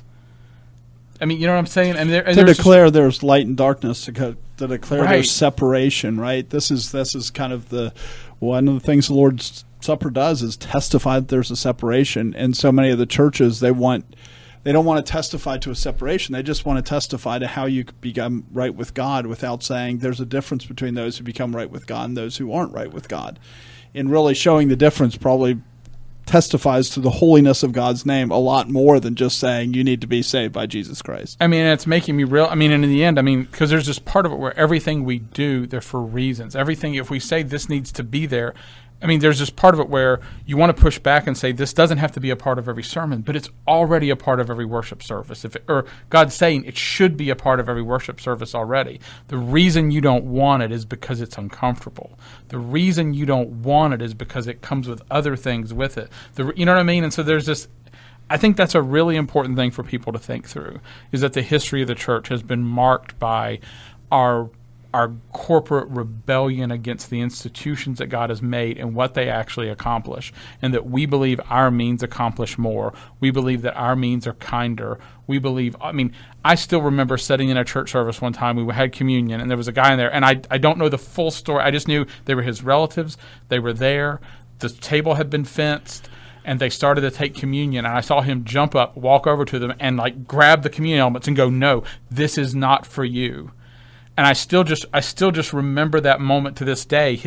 I mean, you know what I'm saying? And to declare there's light and darkness, to declare right. There's separation, right? This is kind of one of the things the Lord's Supper does, is testify that there's a separation. And so many of the churches, they don't want to testify to a separation. They just want to testify to how you become right with God, without saying there's a difference between those who become right with God and those who aren't right with God. And really showing the difference probably testifies to the holiness of God's name a lot more than just saying you need to be saved by Jesus Christ. I mean, it's making me real. I mean, and in the end, because there's this part of it where everything we do, they're for reasons. Everything, if we say this needs to be there, there's this part of it where you want to push back and say this doesn't have to be a part of every sermon, but it's already a part of every worship service. Or God's saying it should be a part of every worship service already. The reason you don't want it is because it's uncomfortable. The reason you don't want it is because it comes with other things with it. You know what I mean? And so there's this. I think that's a really important thing for people to think through, is that the history of the church has been marked by our corporate rebellion against the institutions that God has made and what they actually accomplish, and that we believe our means accomplish more. We believe that our means are kinder. We believe, I still remember sitting in a church service one time, we had communion, and there was a guy in there, and I don't know the full story. I just knew they were his relatives. They were there. The table had been fenced, and they started to take communion, and I saw him jump up, walk over to them, and grab the communion elements and go, "No, this is not for you." And I still just remember that moment to this day.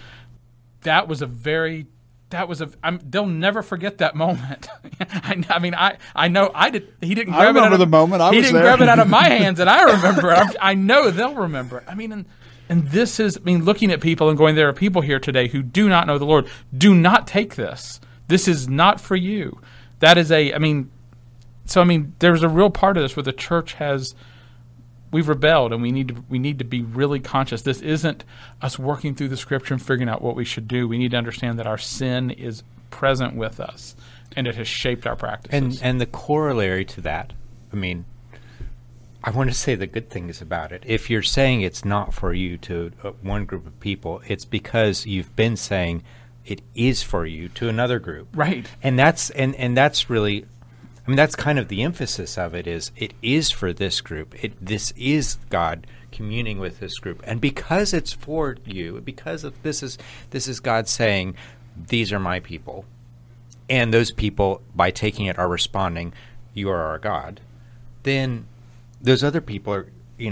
They'll never forget that moment. I know I did. He didn't. I remember the moment. He didn't grab it out of my hands, and I remember it. I know they'll remember it. And this is. Looking at people and going, there are people here today who do not know the Lord. Do not take this. This is not for you. That is there's a real part of this where the church we've rebelled, and we need to be really conscious. This isn't us working through the Scripture and figuring out what we should do. We need to understand that our sin is present with us, and it has shaped our practices. And the corollary to that, I want to say the good things about it. If you're saying it's not for you to one group of people, it's because you've been saying it is for you to another group. Right. And that's really, that's kind of the emphasis of it is for this group. This is God communing with this group. And because it's for you, because of this is God saying, these are my people. And those people, by taking it, are responding, you are our God. Then those other people are,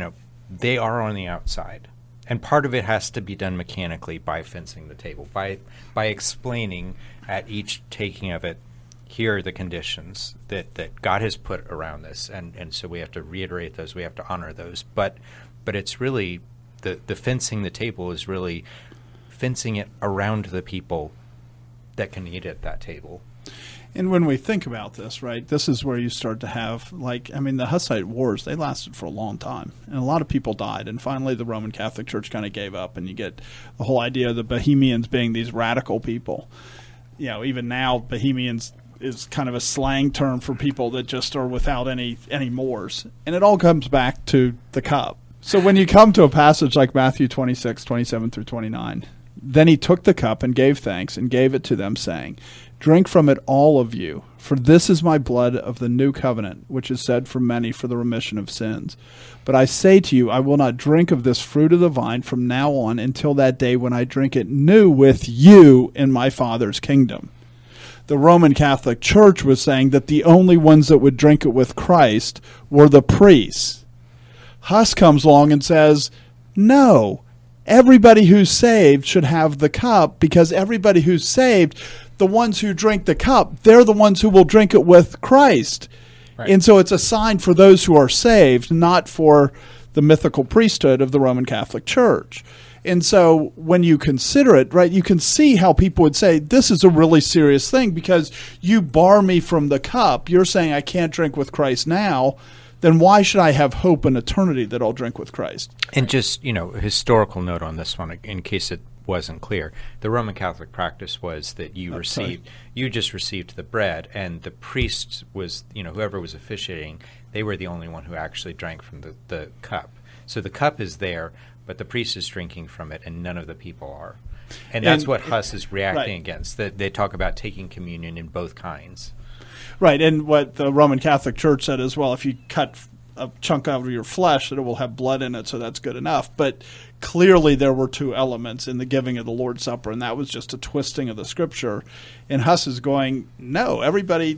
they are on the outside. And part of it has to be done mechanically by fencing the table, by explaining at each taking of it, here are the conditions that God has put around this. And so we have to reiterate those, we have to honor those. But it's really, the fencing the table is really fencing it around the people that can eat at that table. And when we think about this, right, this is where you start to have, the Hussite Wars, they lasted for a long time. And a lot of people died. And finally, the Roman Catholic Church kind of gave up. And you get the whole idea of the Bohemians being these radical people. Even now, Bohemians is kind of a slang term for people that just are without any mores. And it all comes back to the cup. So when you come to a passage like Matthew 26, 27 through 29, then he took the cup and gave thanks and gave it to them, saying, "Drink from it, all of you, for this is my blood of the new covenant, which is shed for many for the remission of sins. But I say to you, I will not drink of this fruit of the vine from now on until that day when I drink it new with you in my Father's kingdom." The Roman Catholic Church was saying that the only ones that would drink it with Christ were the priests. Huss comes along and says, no, everybody who's saved should have the cup, because everybody who's saved, the ones who drink the cup, they're the ones who will drink it with Christ. Right. And so it's a sign for those who are saved, not for the mythical priesthood of the Roman Catholic Church. And so when you consider it, right, you can see how people would say, this is a really serious thing because you bar me from the cup. You're saying I can't drink with Christ now. Then why should I have hope in eternity that I'll drink with Christ? And just, a historical note on this one, in case it wasn't clear. The Roman Catholic practice was that you just received the bread, and the priest was, whoever was officiating, they were the only one who actually drank from the cup. So the cup is there, but the priest is drinking from it, and none of the people are. And that's what Huss is reacting against. That they talk about taking communion in both kinds. Right, and what the Roman Catholic Church said as well, if you cut a chunk out of your flesh, that it will have blood in it, so that's good enough. But clearly there were two elements in the giving of the Lord's Supper, and that was just a twisting of the Scripture. And Huss is going, no, everybody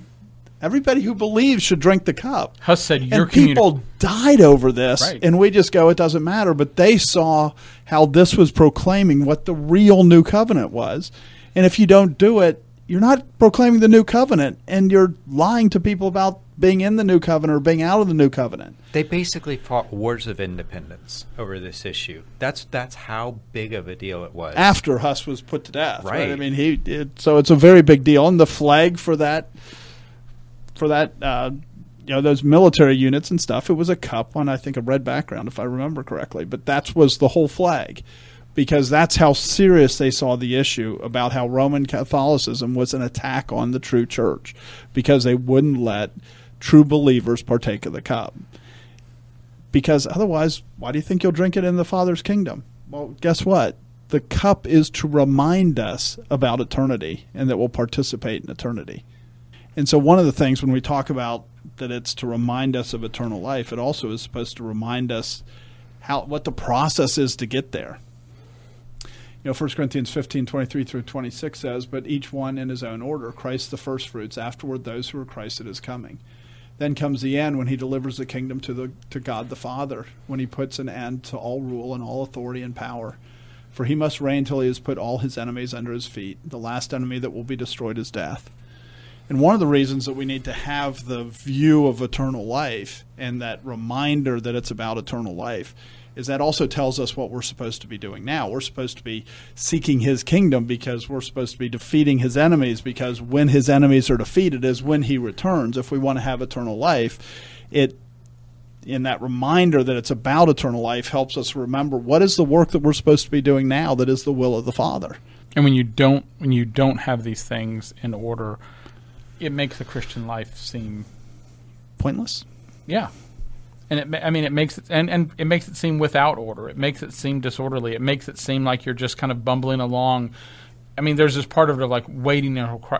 who believes should drink the cup. Huss said, and people died over this, right. And we just go, it doesn't matter. But they saw how this was proclaiming what the real new covenant was. And if you don't do it, you're not proclaiming the new covenant, and you're lying to people about being in the new covenant or being out of the new covenant. They basically fought wars of independence over this issue. That's how big of a deal it was. After Huss was put to death. Right. I mean, so it's a very big deal. And the flag for that, those military units and stuff, it was a cup on, I think, a red background, if I remember correctly. But that was the whole flag, because that's how serious they saw the issue about how Roman Catholicism was an attack on the true church, because they wouldn't let true believers partake of the cup. Because otherwise, why do you think you'll drink it in the Father's kingdom? Well, guess what? The cup is to remind us about eternity and that we'll participate in eternity. And so one of the things when we talk about that it's to remind us of eternal life, it also is supposed to remind us what the process is to get there. 1 Corinthians 15:23 through 26 says, "But each one in his own order, Christ the firstfruits, afterward those who are Christ at his coming. Then comes the end, when he delivers the kingdom to God the Father, when he puts an end to all rule and all authority and power. For he must reign till he has put all his enemies under his feet. The last enemy that will be destroyed is death." And one of the reasons that we need to have the view of eternal life and that reminder that it's about eternal life is that also tells us what we're supposed to be doing now. We're supposed to be seeking his kingdom because we're supposed to be defeating his enemies, because when his enemies are defeated is when he returns. If we want to have eternal life, in that reminder that it's about eternal life helps us remember what is the work that we're supposed to be doing now that is the will of the Father. And when you don't have these things in order, it makes the Christian life seem pointless. Yeah. And it makes it and it makes it seem without order. It makes it seem disorderly. It makes it seem like you're just kind of bumbling along. I mean, there's this part of it like waiting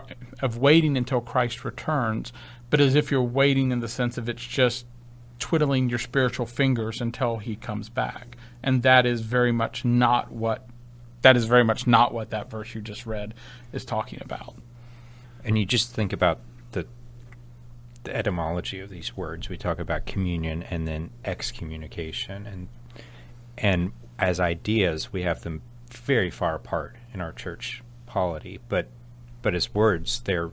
until Christ returns, but as if you're waiting in the sense of it's just twiddling your spiritual fingers until he comes back. And that is very much not what that verse you just read is talking about. And you just think about the etymology of these words. We talk about communion and then excommunication, and as ideas we have them very far apart in our church polity, but as words they're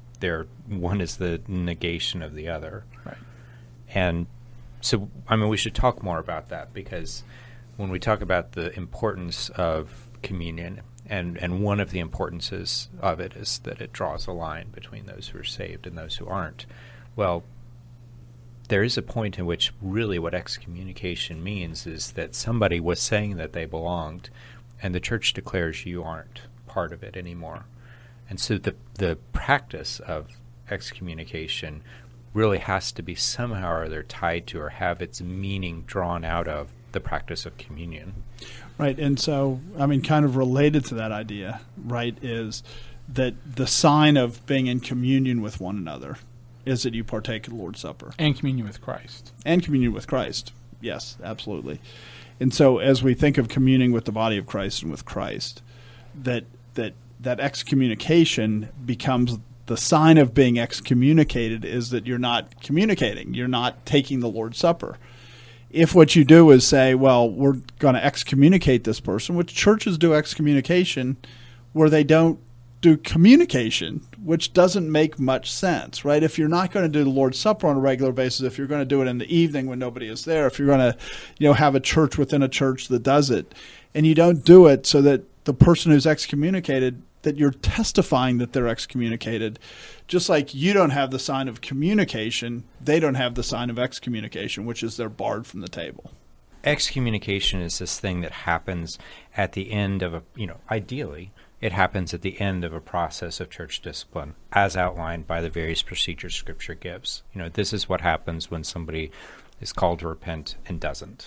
one is the negation of the other. Right. And so, I mean, we should talk more about that, because when we talk about the importance of communion, and one of the importances of it is that it draws a line between those who are saved and those who aren't. Well, there is a point in which really what excommunication means is that somebody was saying that they belonged, and the church declares you aren't part of it anymore. And so the practice of excommunication really has to be somehow or other tied to or have its meaning drawn out of the practice of communion. Right, and so, I mean, kind of related to that idea, right, is that the sign of being in communion with one another is that you partake of the Lord's Supper. And communion with Christ. And communion with Christ, yes, absolutely. And so as we think of communing with the body of Christ and with Christ, that excommunication becomes the sign of being excommunicated is that you're not communicating, you're not taking the Lord's Supper. If what you do is say, well, we're going to excommunicate this person, which churches do excommunication where they don't do communication, which doesn't make much sense, right? If you're not going to do the Lord's Supper on a regular basis, if you're going to do it in the evening when nobody is there, if you're going to, have a church within a church that does it, and you don't do it so that the person who's excommunicated, that you're testifying that they're excommunicated, just like you don't have the sign of communication, they don't have the sign of excommunication, which is they're barred from the table. Excommunication is this thing that happens at the end of ideally, it happens at the end of a process of church discipline, as outlined by the various procedures Scripture gives. This is what happens when somebody is called to repent and doesn't.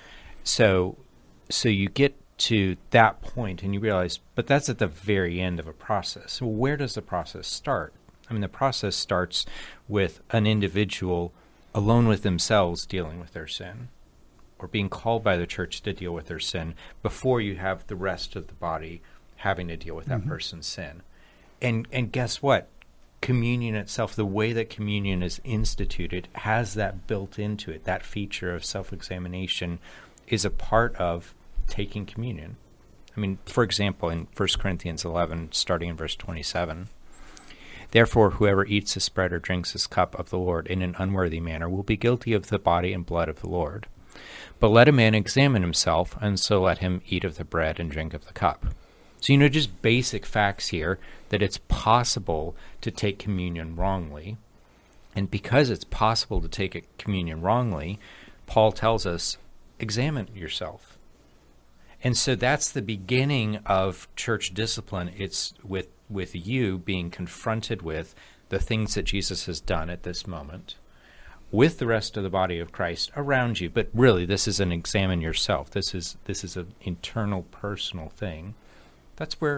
So you get to that point and you realize, but that's at the very end of a process. Well, where does the process start? I mean, the process starts with an individual alone with themselves dealing with their sin, or being called by the church to deal with their sin, before you have the rest of the body having to deal with that person's sin. And guess what? Communion itself, the way that communion is instituted, has that built into it. That feature of self-examination is a part of taking communion. I mean, for example, in 1 Corinthians 11, starting in verse 27, "Therefore, whoever eats this bread or drinks this cup of the Lord in an unworthy manner will be guilty of the body and blood of the Lord. But let a man examine himself, and so let him eat of the bread and drink of the cup." So, just basic facts here, that it's possible to take communion wrongly. And because it's possible to take communion wrongly, Paul tells us, examine yourself. And so that's the beginning of church discipline. It's with you being confronted with the things that Jesus has done at this moment, with the rest of the body of Christ around you. But really, this is an examine yourself. This is an internal, personal thing. That's where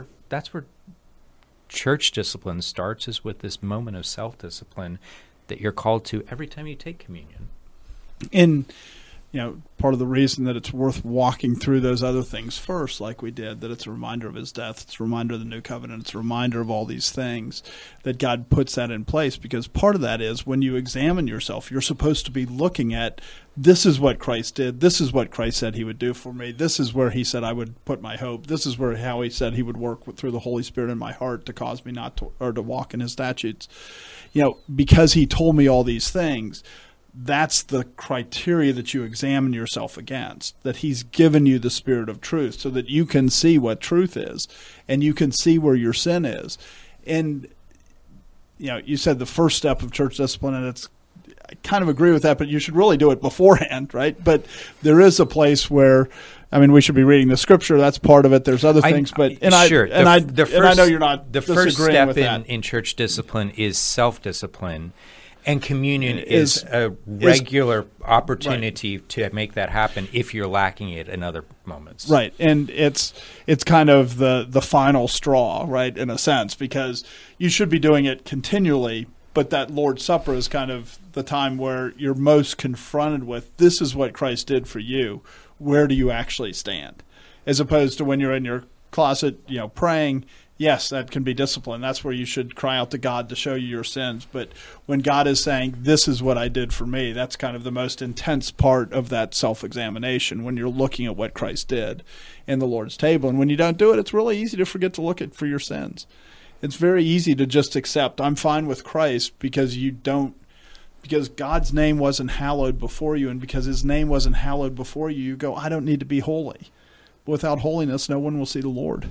church discipline starts, is with this moment of self-discipline that you're called to every time you take communion. And part of the reason that it's worth walking through those other things first, like we did, that it's a reminder of his death, it's a reminder of the new covenant, it's a reminder of all these things, that God puts that in place, because part of that is when you examine yourself, you're supposed to be looking at, this is what Christ did, this is what Christ said he would do for me, this is where he said I would put my hope, this is how he said he would work through the Holy Spirit in my heart to cause me not to, or to walk in his statutes. Because he told me all these things, that's the criteria that you examine yourself against, that he's given you the Spirit of truth so that you can see what truth is and you can see where your sin is. And, you said the first step of church discipline, and I kind of agree with that, but you should really do it beforehand, right? But there is a place where, we should be reading the Scripture. That's part of it. There's other things, but I know you're not. The first step in church discipline is self-discipline, and communion is a regular opportunity to make that happen if you're lacking it in other moments. Right, and it's kind of the final straw, right, in a sense, because you should be doing it continually. But that Lord's Supper is kind of the time where you're most confronted with, this is what Christ did for you. Where do you actually stand? As opposed to when you're in your closet, praying, yes, that can be discipline. That's where you should cry out to God to show you your sins. But when God is saying, this is what I did for me, that's kind of the most intense part of that self-examination, when you're looking at what Christ did in the Lord's table. And when you don't do it, it's really easy to forget to look at for your sins. It's very easy to just accept, I'm fine with Christ, because God's name wasn't hallowed before you, and because his name wasn't hallowed before you, you go, I don't need to be holy. Without holiness, no one will see the Lord.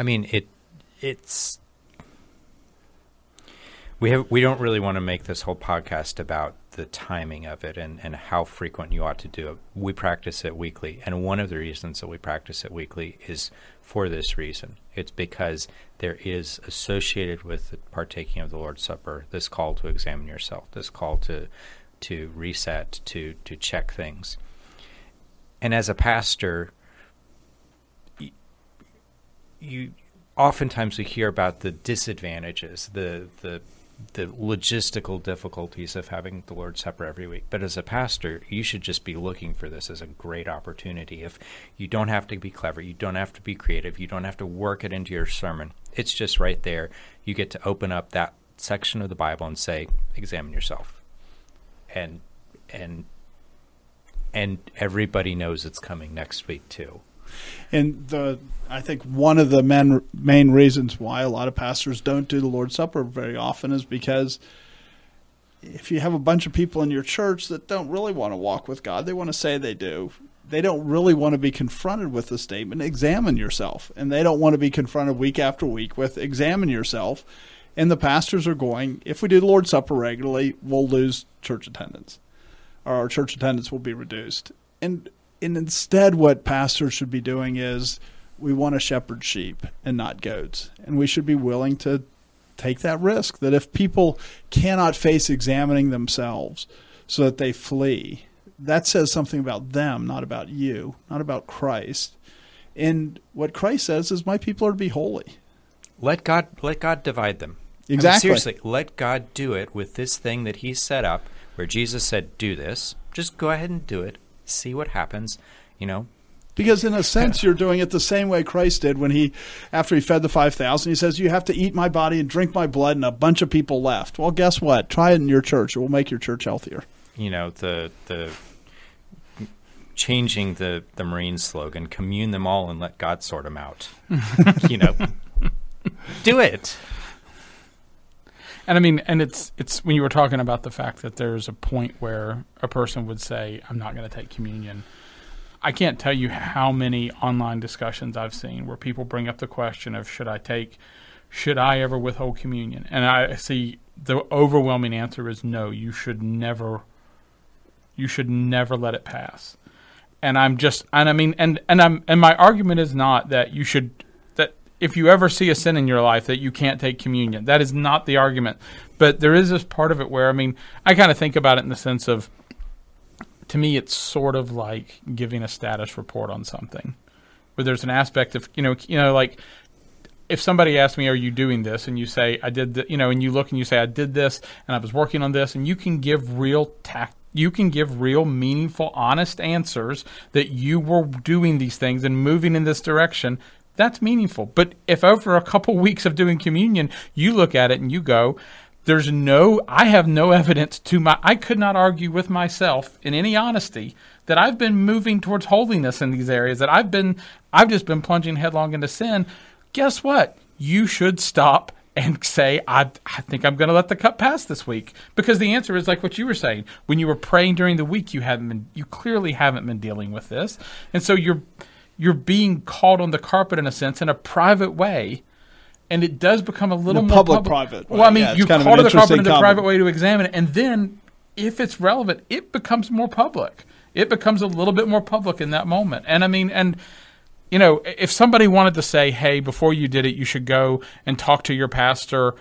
We don't really want to make this whole podcast about the timing of it and how frequent you ought to do it. We practice it weekly, and one of the reasons that we practice it weekly is for this reason. It's because there is associated with the partaking of the Lord's Supper this call to examine yourself, this call to reset, to check things. And as a pastor, you oftentimes we hear about the disadvantages, the logistical difficulties of having the Lord's Supper every week. But as a pastor, you should just be looking for this as a great opportunity. If you don't have to be clever, you don't have to be creative, you don't have to work it into your sermon. It's just right there. You get to open up that section of the Bible and say, examine yourself. And everybody knows it's coming next week too. And I think one of the main reasons why a lot of pastors don't do the Lord's Supper very often is because if you have a bunch of people in your church that don't really want to walk with God, they want to say they do. They don't really want to be confronted with the statement, examine yourself. And they don't want to be confronted week after week with examine yourself. And the pastors are going, if we do the Lord's Supper regularly, we'll lose church attendance, or our church attendance will be reduced. And instead, what pastors should be doing is we want to shepherd sheep and not goats. And we should be willing to take that risk, that if people cannot face examining themselves so that they flee, that says something about them, not about you, not about Christ. And what Christ says is, my people are to be holy. Let God divide them. Exactly. Seriously, let God do it with this thing that he set up, where Jesus said, do this. Just go ahead and do it. See what happens, Because in a sense, you're doing it the same way Christ did when after he fed the 5,000, he says, you have to eat my body and drink my blood, and a bunch of people left. Well, guess what? Try it in your church. It will make your church healthier. The changing the Marine slogan, commune them all and let God sort them out. Do it. And it's when you were talking about the fact that there's a point where a person would say, I'm not going to take communion. I can't tell you how many online discussions I've seen where people bring up the question of should I ever withhold communion? And I see the overwhelming answer is no, you should never let it pass. And my argument is not that you should, that if you ever see a sin in your life that you can't take communion. That is not the argument. But there is this part of it where, I kind of think about it in the sense of, to me, it's sort of like giving a status report on something, where there's an aspect of, like if somebody asks me, are you doing this? And you say, I did, and you look and you say, I did this and I was working on this, and you can give real meaningful, honest answers that you were doing these things and moving in this direction. That's meaningful. But if over a couple weeks of doing communion, you look at it and you go, I have no evidence I could not argue with myself in any honesty that I've been moving towards holiness in these areas, that I've just been plunging headlong into sin. Guess what? You should stop and say, I think I'm going to let the cup pass this week? Because the answer is like what you were saying. When you were praying during the week, you clearly haven't been dealing with this. And so you're being called on the carpet in a sense, in a private way. And it does become a little more private. Well, I mean, yeah, you call to the carpet in the private way to examine it. And then if it's relevant, it becomes more public. It becomes a little bit more public in that moment. And I mean, if somebody wanted to say, hey, before you did it, you should go and talk to your pastor,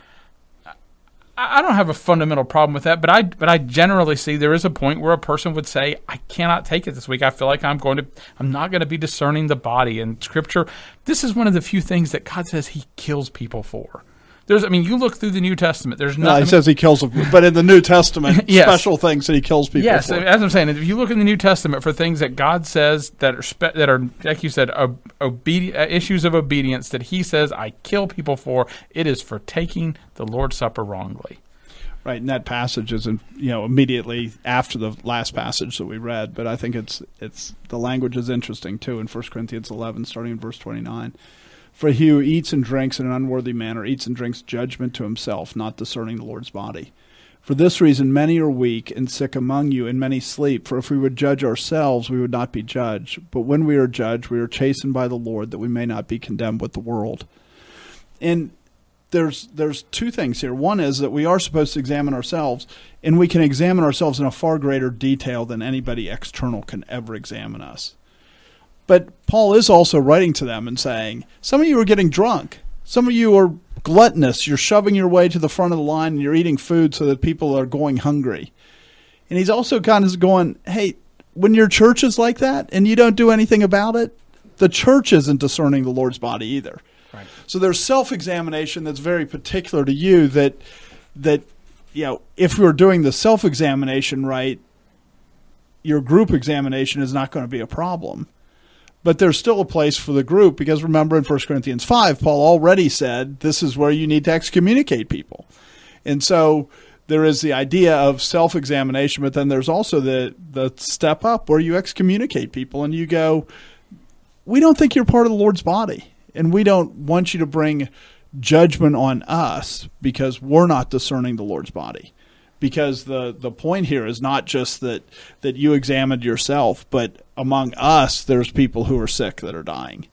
I don't have a fundamental problem with that. But I generally see there is a point where a person would say, I cannot take it this week. I feel like I'm not going to be discerning the body. And Scripture, this is one of the few things that God says He kills people for. You look through the New Testament. There's nothing. He says He kills them, but in the New Testament, yes. Special things that He kills people for. Yes, as I'm saying, if you look in the New Testament for things that God says that are like you said, issues of obedience that He says I kill people for, it is for taking the Lord's Supper wrongly. Right, and that passage is immediately after the last passage that we read. But I think it's the language is interesting too in 1 Corinthians 11, starting in verse 29. For he who eats and drinks in an unworthy manner eats and drinks judgment to himself, not discerning the Lord's body. For this reason many are weak and sick among you, and many sleep. For if we would judge ourselves, we would not be judged. But when we are judged, we are chastened by the Lord, that we may not be condemned with the world. And there's two things here. One is that we are supposed to examine ourselves, and we can examine ourselves in a far greater detail than anybody external can ever examine us. But Paul is also writing to them and saying, some of you are getting drunk. Some of you are gluttonous. You're shoving your way to the front of the line and you're eating food so that people are going hungry. And he's also kind of going, hey, when your church is like that and you don't do anything about it, the church isn't discerning the Lord's body either. Right. So there's self-examination that's very particular to you that if you're doing the self-examination right, your group examination is not going to be a problem. But there's still a place for the group, because remember in 1 Corinthians 5, Paul already said this is where you need to excommunicate people. And so there is the idea of self-examination, but then there's also the step up where you excommunicate people and you go, we don't think you're part of the Lord's body, and we don't want you to bring judgment on us because we're not discerning the Lord's body. Because the point here is not just that you examined yourself, but among us, there's people who are sick that are dying.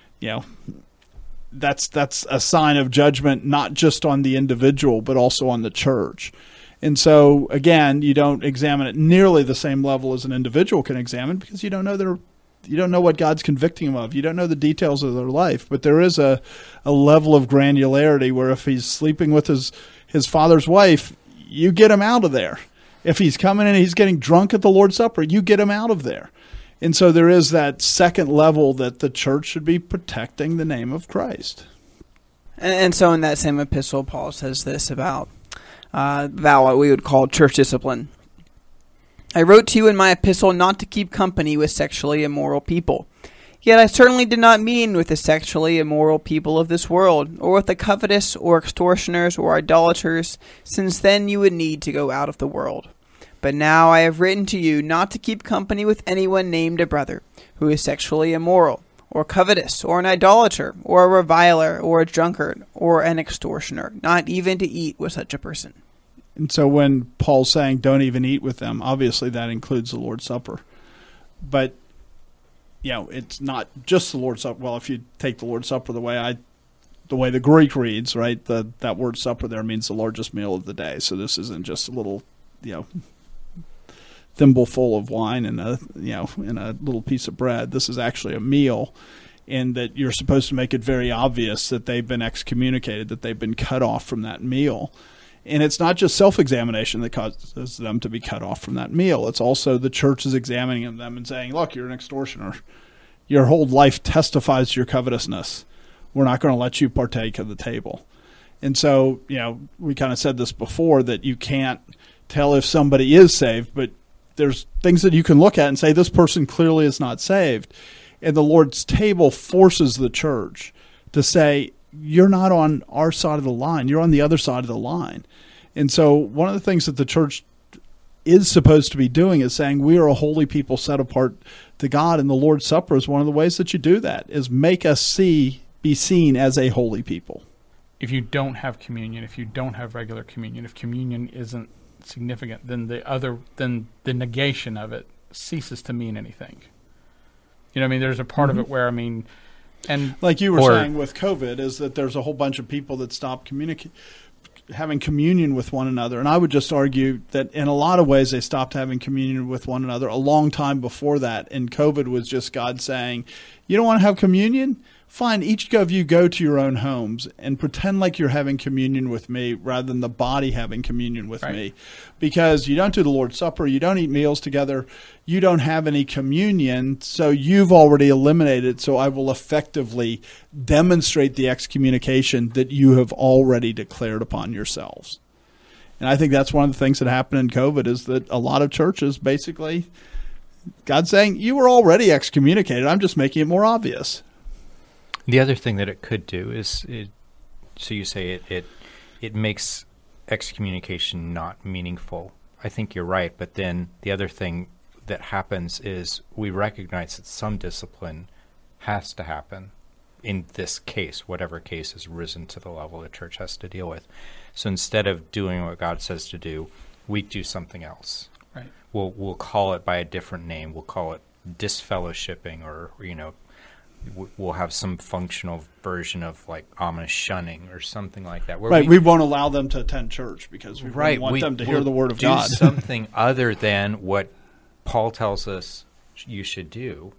That's a sign of judgment, not just on the individual, but also on the church. And so, again, you don't examine it nearly the same level as an individual can examine, because you don't know what God's convicting them of. You don't know the details of their life. But there is a level of granularity where if he's sleeping with his father's wife, you get him out of there. If he's coming in and he's getting drunk at the Lord's Supper, you get him out of there. And so there is that second level that the church should be protecting the name of Christ. And so in that same epistle, Paul says this about what we would call church discipline. I wrote to you in my epistle not to keep company with sexually immoral people. Yet I certainly did not mean with the sexually immoral people of this world, or with the covetous, or extortioners, or idolaters, since then you would need to go out of the world. But now I have written to you not to keep company with anyone named a brother, who is sexually immoral, or covetous, or an idolater, or a reviler, or a drunkard, or an extortioner, not even to eat with such a person. And so when Paul's saying don't even eat with them, obviously that includes the Lord's Supper. But it's not just the Lord's Supper. Well, if you take the Lord's Supper the way the Greek reads, right, that word supper there means the largest meal of the day. So this isn't just a little, thimbleful of wine and a little piece of bread. This is actually a meal, and that you're supposed to make it very obvious that they've been excommunicated, that they've been cut off from that meal. And it's not just self-examination that causes them to be cut off from that meal. It's also the church is examining them and saying, look, you're an extortioner. Your whole life testifies to your covetousness. We're not going to let you partake of the table. And so, we kind of said this before, that you can't tell if somebody is saved, but there's things that you can look at and say, this person clearly is not saved. And the Lord's table forces the church to say, you're not on our side of the line. You're on the other side of the line. And so one of the things that the church is supposed to be doing is saying we are a holy people set apart to God, and the Lord's Supper is one of the ways that you do that, is make us be seen as a holy people. if you don't have communion, if you don't have regular communion, if communion isn't significant, then the negation of it ceases to mean anything. You know what I mean? There's a part of it where, I mean, and like you were saying with COVID, is that there's a whole bunch of people that stopped having communion with one another. And I would just argue that in a lot of ways they stopped having communion with one another a long time before that. And COVID was just God saying, you don't want to have communion? Fine, each of you go to your own homes and pretend like you're having communion with me rather than the body having communion with me. Because you don't do the Lord's Supper, you don't eat meals together, you don't have any communion, so you've already eliminated, so I will effectively demonstrate the excommunication that you have already declared upon yourselves. And I think that's one of the things that happened in COVID is that a lot of churches basically, God's saying, you were already excommunicated, I'm just making it more obvious. The other thing that it could do is, so you say it makes excommunication not meaningful. I think you're right, but then the other thing that happens is we recognize that some discipline has to happen in this case, whatever case has risen to the level the church has to deal with. So instead of doing what God says to do, we do something else. Right. We'll call it by a different name. We'll call it disfellowshipping, or we'll have some functional version of like ominous shunning or something like that. We won't allow them to attend church because we want them to hear the word of God. Do something other than what Paul tells us you should do.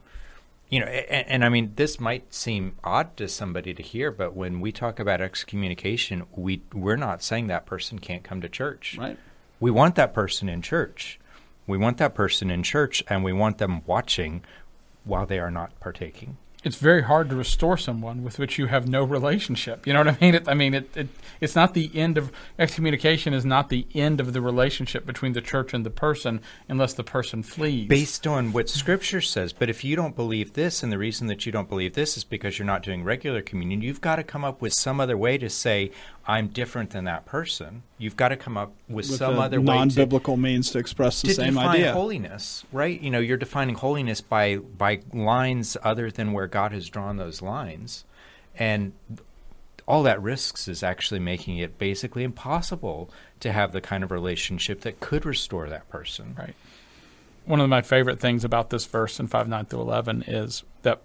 And I mean, this might seem odd to somebody to hear, but when we talk about excommunication, we're not saying that person can't come to church. Right. We want that person in church. We want that person in church, and we want them watching while they are not partaking. It's very hard to restore someone with which you have no relationship. You know what I mean? It's not the end of excommunication. Is not the end of the relationship between the church and the person, unless the person flees. Based on what Scripture says. But if you don't believe this, and the reason that you don't believe this is because you're not doing regular communion, you've got to come up with some other way to say, I'm different than that person. You've got to come up with some other way, non-biblical means to express the same idea. To define holiness, right? You're defining holiness by lines other than where God has drawn those lines, and all that risks is actually making it basically impossible to have the kind of relationship that could restore that person. Right. One of my favorite things about this verse in 5:9-11 is that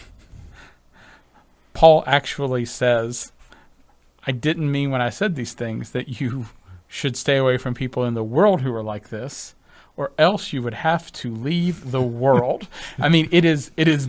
Paul actually says, I didn't mean when I said these things that you should stay away from people in the world who are like this, or else you would have to leave the world. I mean, it is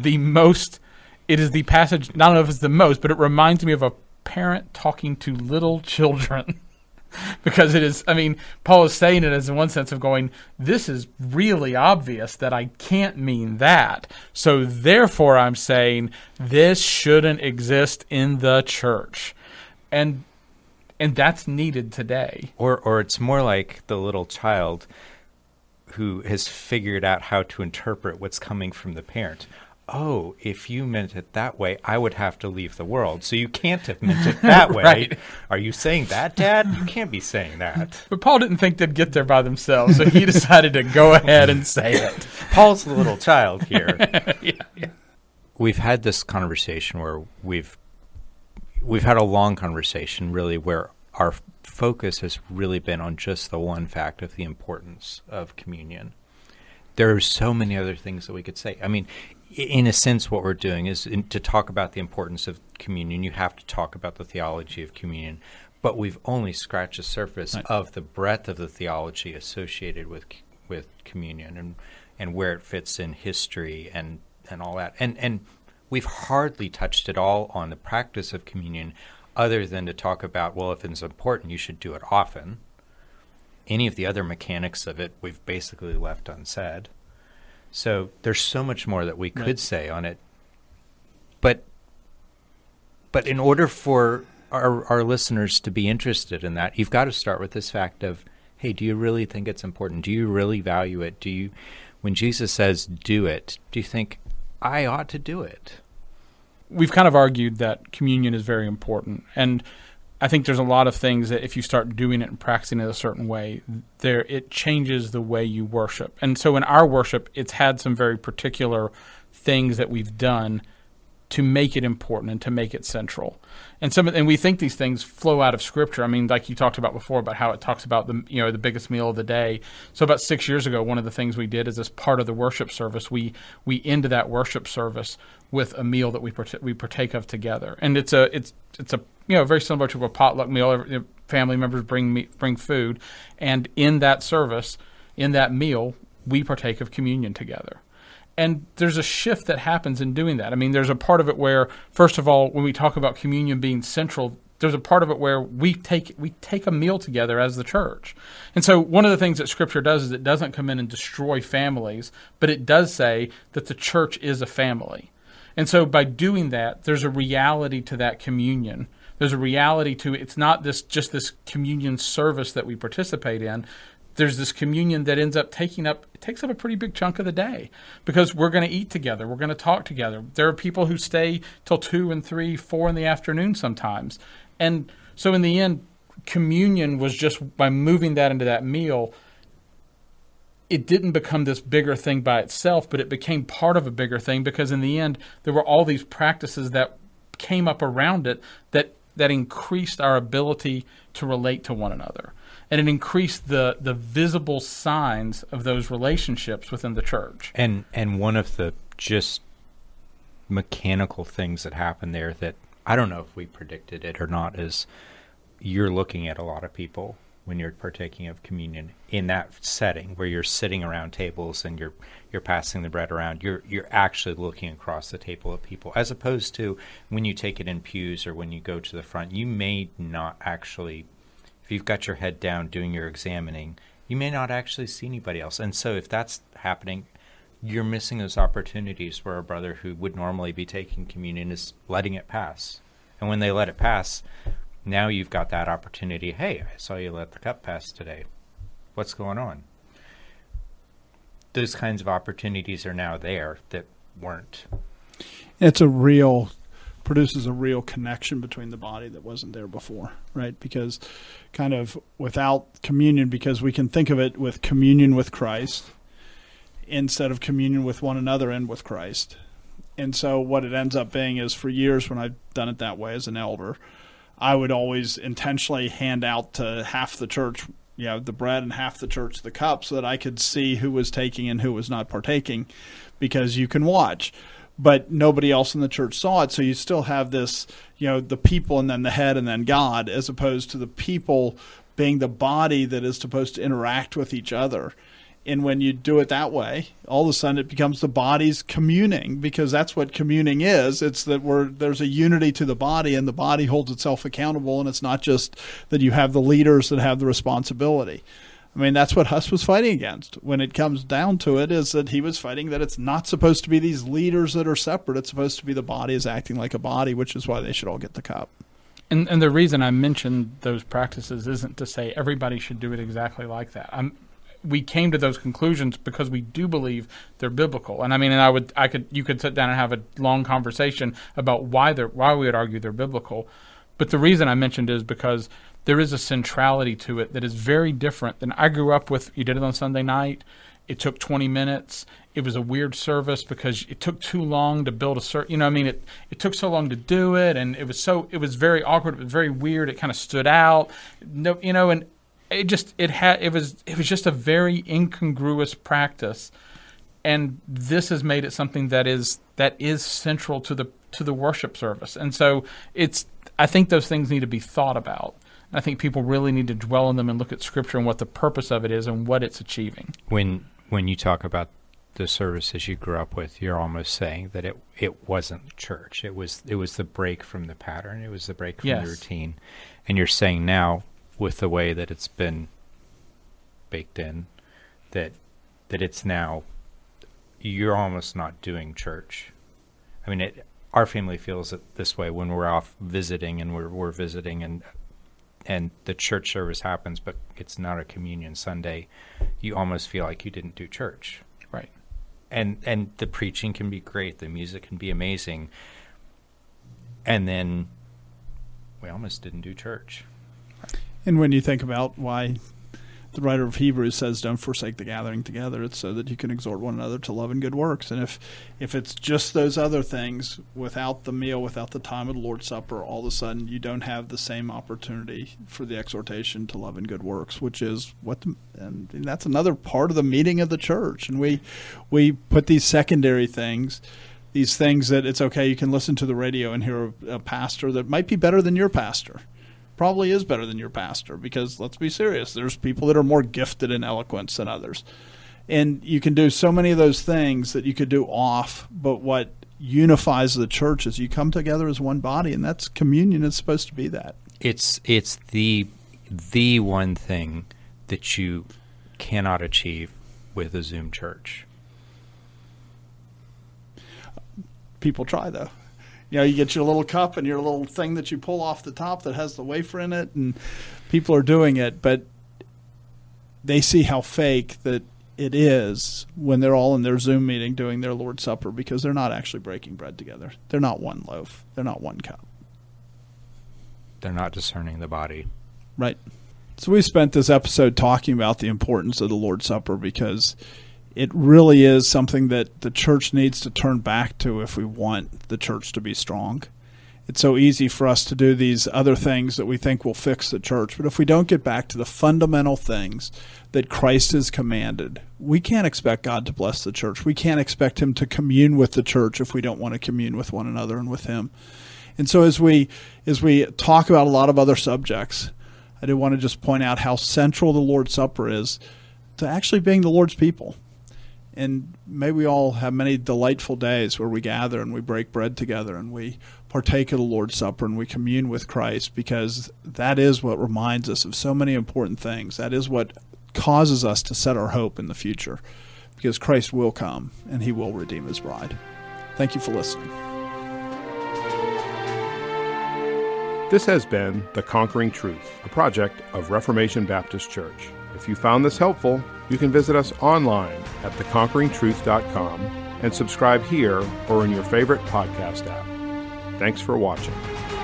the passage, I don't know if it's the most, but it reminds me of a parent talking to little children. Because it is, I mean, Paul is saying it as in one sense of going, this is really obvious that I can't mean that. So therefore I'm saying this shouldn't exist in the church. And that's needed today. Or it's more like the little child who has figured out how to interpret what's coming from the parent. Oh, if you meant it that way, I would have to leave the world. So you can't have meant it that way. Right. Are you saying that, Dad? You can't be saying that. But Paul didn't think they'd get there by themselves, so he decided to go ahead and say it. Paul's the little child here. Yeah. We've had this conversation where we've had a long conversation, really, where our focus has really been on just the one fact of the importance of communion. There are so many other things that we could say. I mean, in a sense, what we're doing is to talk about the importance of communion, you have to talk about the theology of communion. But we've only scratched the surface of the breadth of the theology associated with communion and where it fits in history and all that. And we've hardly touched at all on the practice of communion other than to talk about, well, if it's important, you should do it often. Any of the other mechanics of it, we've basically left unsaid. So there's so much more that we could say on it. But in order for our listeners to be interested in that, you've got to start with this fact of, hey, do you really think it's important? Do you really value it? When Jesus says do it, do you think, I ought to do it? We've kind of argued that communion is very important. And I think there's a lot of things that if you start doing it and practicing it a certain way, it changes the way you worship. And so in our worship, it's had some very particular things that we've done to make it important and to make it central. And we think these things flow out of Scripture. I mean, like you talked about before, about how it talks about the biggest meal of the day. So about 6 years ago, one of the things we did is, as part of the worship service, we ended that worship service with a meal that we partake of together. And it's a very similar to a potluck meal. Family members bring food, and in that service, in that meal, we partake of communion together. And there's a shift that happens in doing that. I mean, there's a part of it where, first of all, when we talk about communion being central, there's a part of it where we take a meal together as the church. And so one of the things that Scripture does is it doesn't come in and destroy families, but it does say that the church is a family. And so by doing that, there's a reality to that communion. There's a reality to it's not just this communion service that we participate in. There's this communion that ends up takes up a pretty big chunk of the day, because we're going to eat together. We're going to talk together. There are people who stay till 2 and 3, 4 in the afternoon sometimes. And so in the end, communion was just, by moving that into that meal, it didn't become this bigger thing by itself, but it became part of a bigger thing, because in the end, there were all these practices that came up around it that increased our ability to relate to one another. And it increased the visible signs of those relationships within the church. And one of the just mechanical things that happened there that I don't know if we predicted it or not is you're looking at a lot of people when you're partaking of communion in that setting where you're sitting around tables and you're passing the bread around. You're actually looking across the table at people, as opposed to when you take it in pews or when you go to the front. You may not actually, if you've got your head down doing your examining, you may not actually see anybody else. And so if that's happening, you're missing those opportunities where a brother who would normally be taking communion is letting it pass. And when they let it pass, now you've got that opportunity. Hey, I saw you let the cup pass today. What's going on? Those kinds of opportunities are now there that weren't. Produces a real connection between the body that wasn't there before, right? Because kind of without communion, because we can think of it with communion with Christ instead of communion with one another and with Christ. And so what it ends up being is, for years when I've done it that way as an elder, I would always intentionally hand out to half the church, the bread, and half the church the cup, so that I could see who was taking and who was not partaking, because you can watch. But nobody else in the church saw it, so you still have this, the people and then the head and then God, as opposed to the people being the body that is supposed to interact with each other. And when you do it that way, all of a sudden it becomes the body's communing, because that's what communing is. It's that there's a unity to the body, and the body holds itself accountable, and it's not just that you have the leaders that have the responsibility. I mean, that's what Huss was fighting against. When it comes down to it, is that he was fighting that it's not supposed to be these leaders that are separate. It's supposed to be the body is acting like a body, which is why they should all get the cup. And the reason I mentioned those practices isn't to say everybody should do it exactly like that. We came to those conclusions because we do believe they're biblical. And I mean, you could sit down and have a long conversation about why we would argue they're biblical. But the reason I mentioned it is because there is a centrality to it that is very different than I grew up with. You did it on Sunday night. It took 20 minutes. It was a weird service because it took too long to build it took so long to do it, and it was very awkward. It was very weird. It kind of stood out. And it was just a very incongruous practice. And this has made it something that is central to the worship service. And so I think those things need to be thought about. I think people really need to dwell on them and look at Scripture and what the purpose of it is and what it's achieving. When you talk about the services you grew up with, you're almost saying that it wasn't church. It was the break from the pattern. It was the break from the routine. And you're saying now, with the way that it's been baked in, that it's now, you're almost not doing church. I mean, our family feels it this way when we're off visiting and we're visiting and the church service happens, but it's not a communion Sunday. You almost feel like you didn't do church. Right. And the preaching can be great. The music can be amazing. And then we almost didn't do church. And when you think about why the writer of Hebrews says, don't forsake the gathering together. It's so that you can exhort one another to love and good works. And if it's just those other things, without the meal, without the time of the Lord's Supper, all of a sudden you don't have the same opportunity for the exhortation to love and good works, which is and that's another part of the meeting of the church. And we put these secondary things, these things that it's okay, you can listen to the radio and hear a pastor that might be better than your pastor. Probably is better than your pastor, because let's be serious, there's people that are more gifted in eloquence than others. And you can do so many of those things that you could do off, but what unifies the church is you come together as one body, and that's communion is supposed to be that. It's the one thing that you cannot achieve with a Zoom church. People try, though. You know, you get your little cup and your little thing that you pull off the top that has the wafer in it, and people are doing it, but they see how fake that it is when they're all in their Zoom meeting doing their Lord's Supper, because they're not actually breaking bread together. They're not one loaf. They're not one cup. They're not discerning the body. Right. So we spent this episode talking about the importance of the Lord's Supper, because it really is something that the church needs to turn back to if we want the church to be strong. It's so easy for us to do these other things that we think will fix the church, but if we don't get back to the fundamental things that Christ has commanded, we can't expect God to bless the church. We can't expect him to commune with the church if we don't want to commune with one another and with him. And so as we talk about a lot of other subjects, I do want to just point out how central the Lord's Supper is to actually being the Lord's people. And may we all have many delightful days where we gather and we break bread together and we partake of the Lord's Supper and we commune with Christ, because that is what reminds us of so many important things. That is what causes us to set our hope in the future, because Christ will come and he will redeem his bride. Thank you for listening. This has been The Conquering Truth, a project of Reformation Baptist Church. If you found this helpful, you can visit us online at theconqueringtruth.com and subscribe here or in your favorite podcast app. Thanks for watching.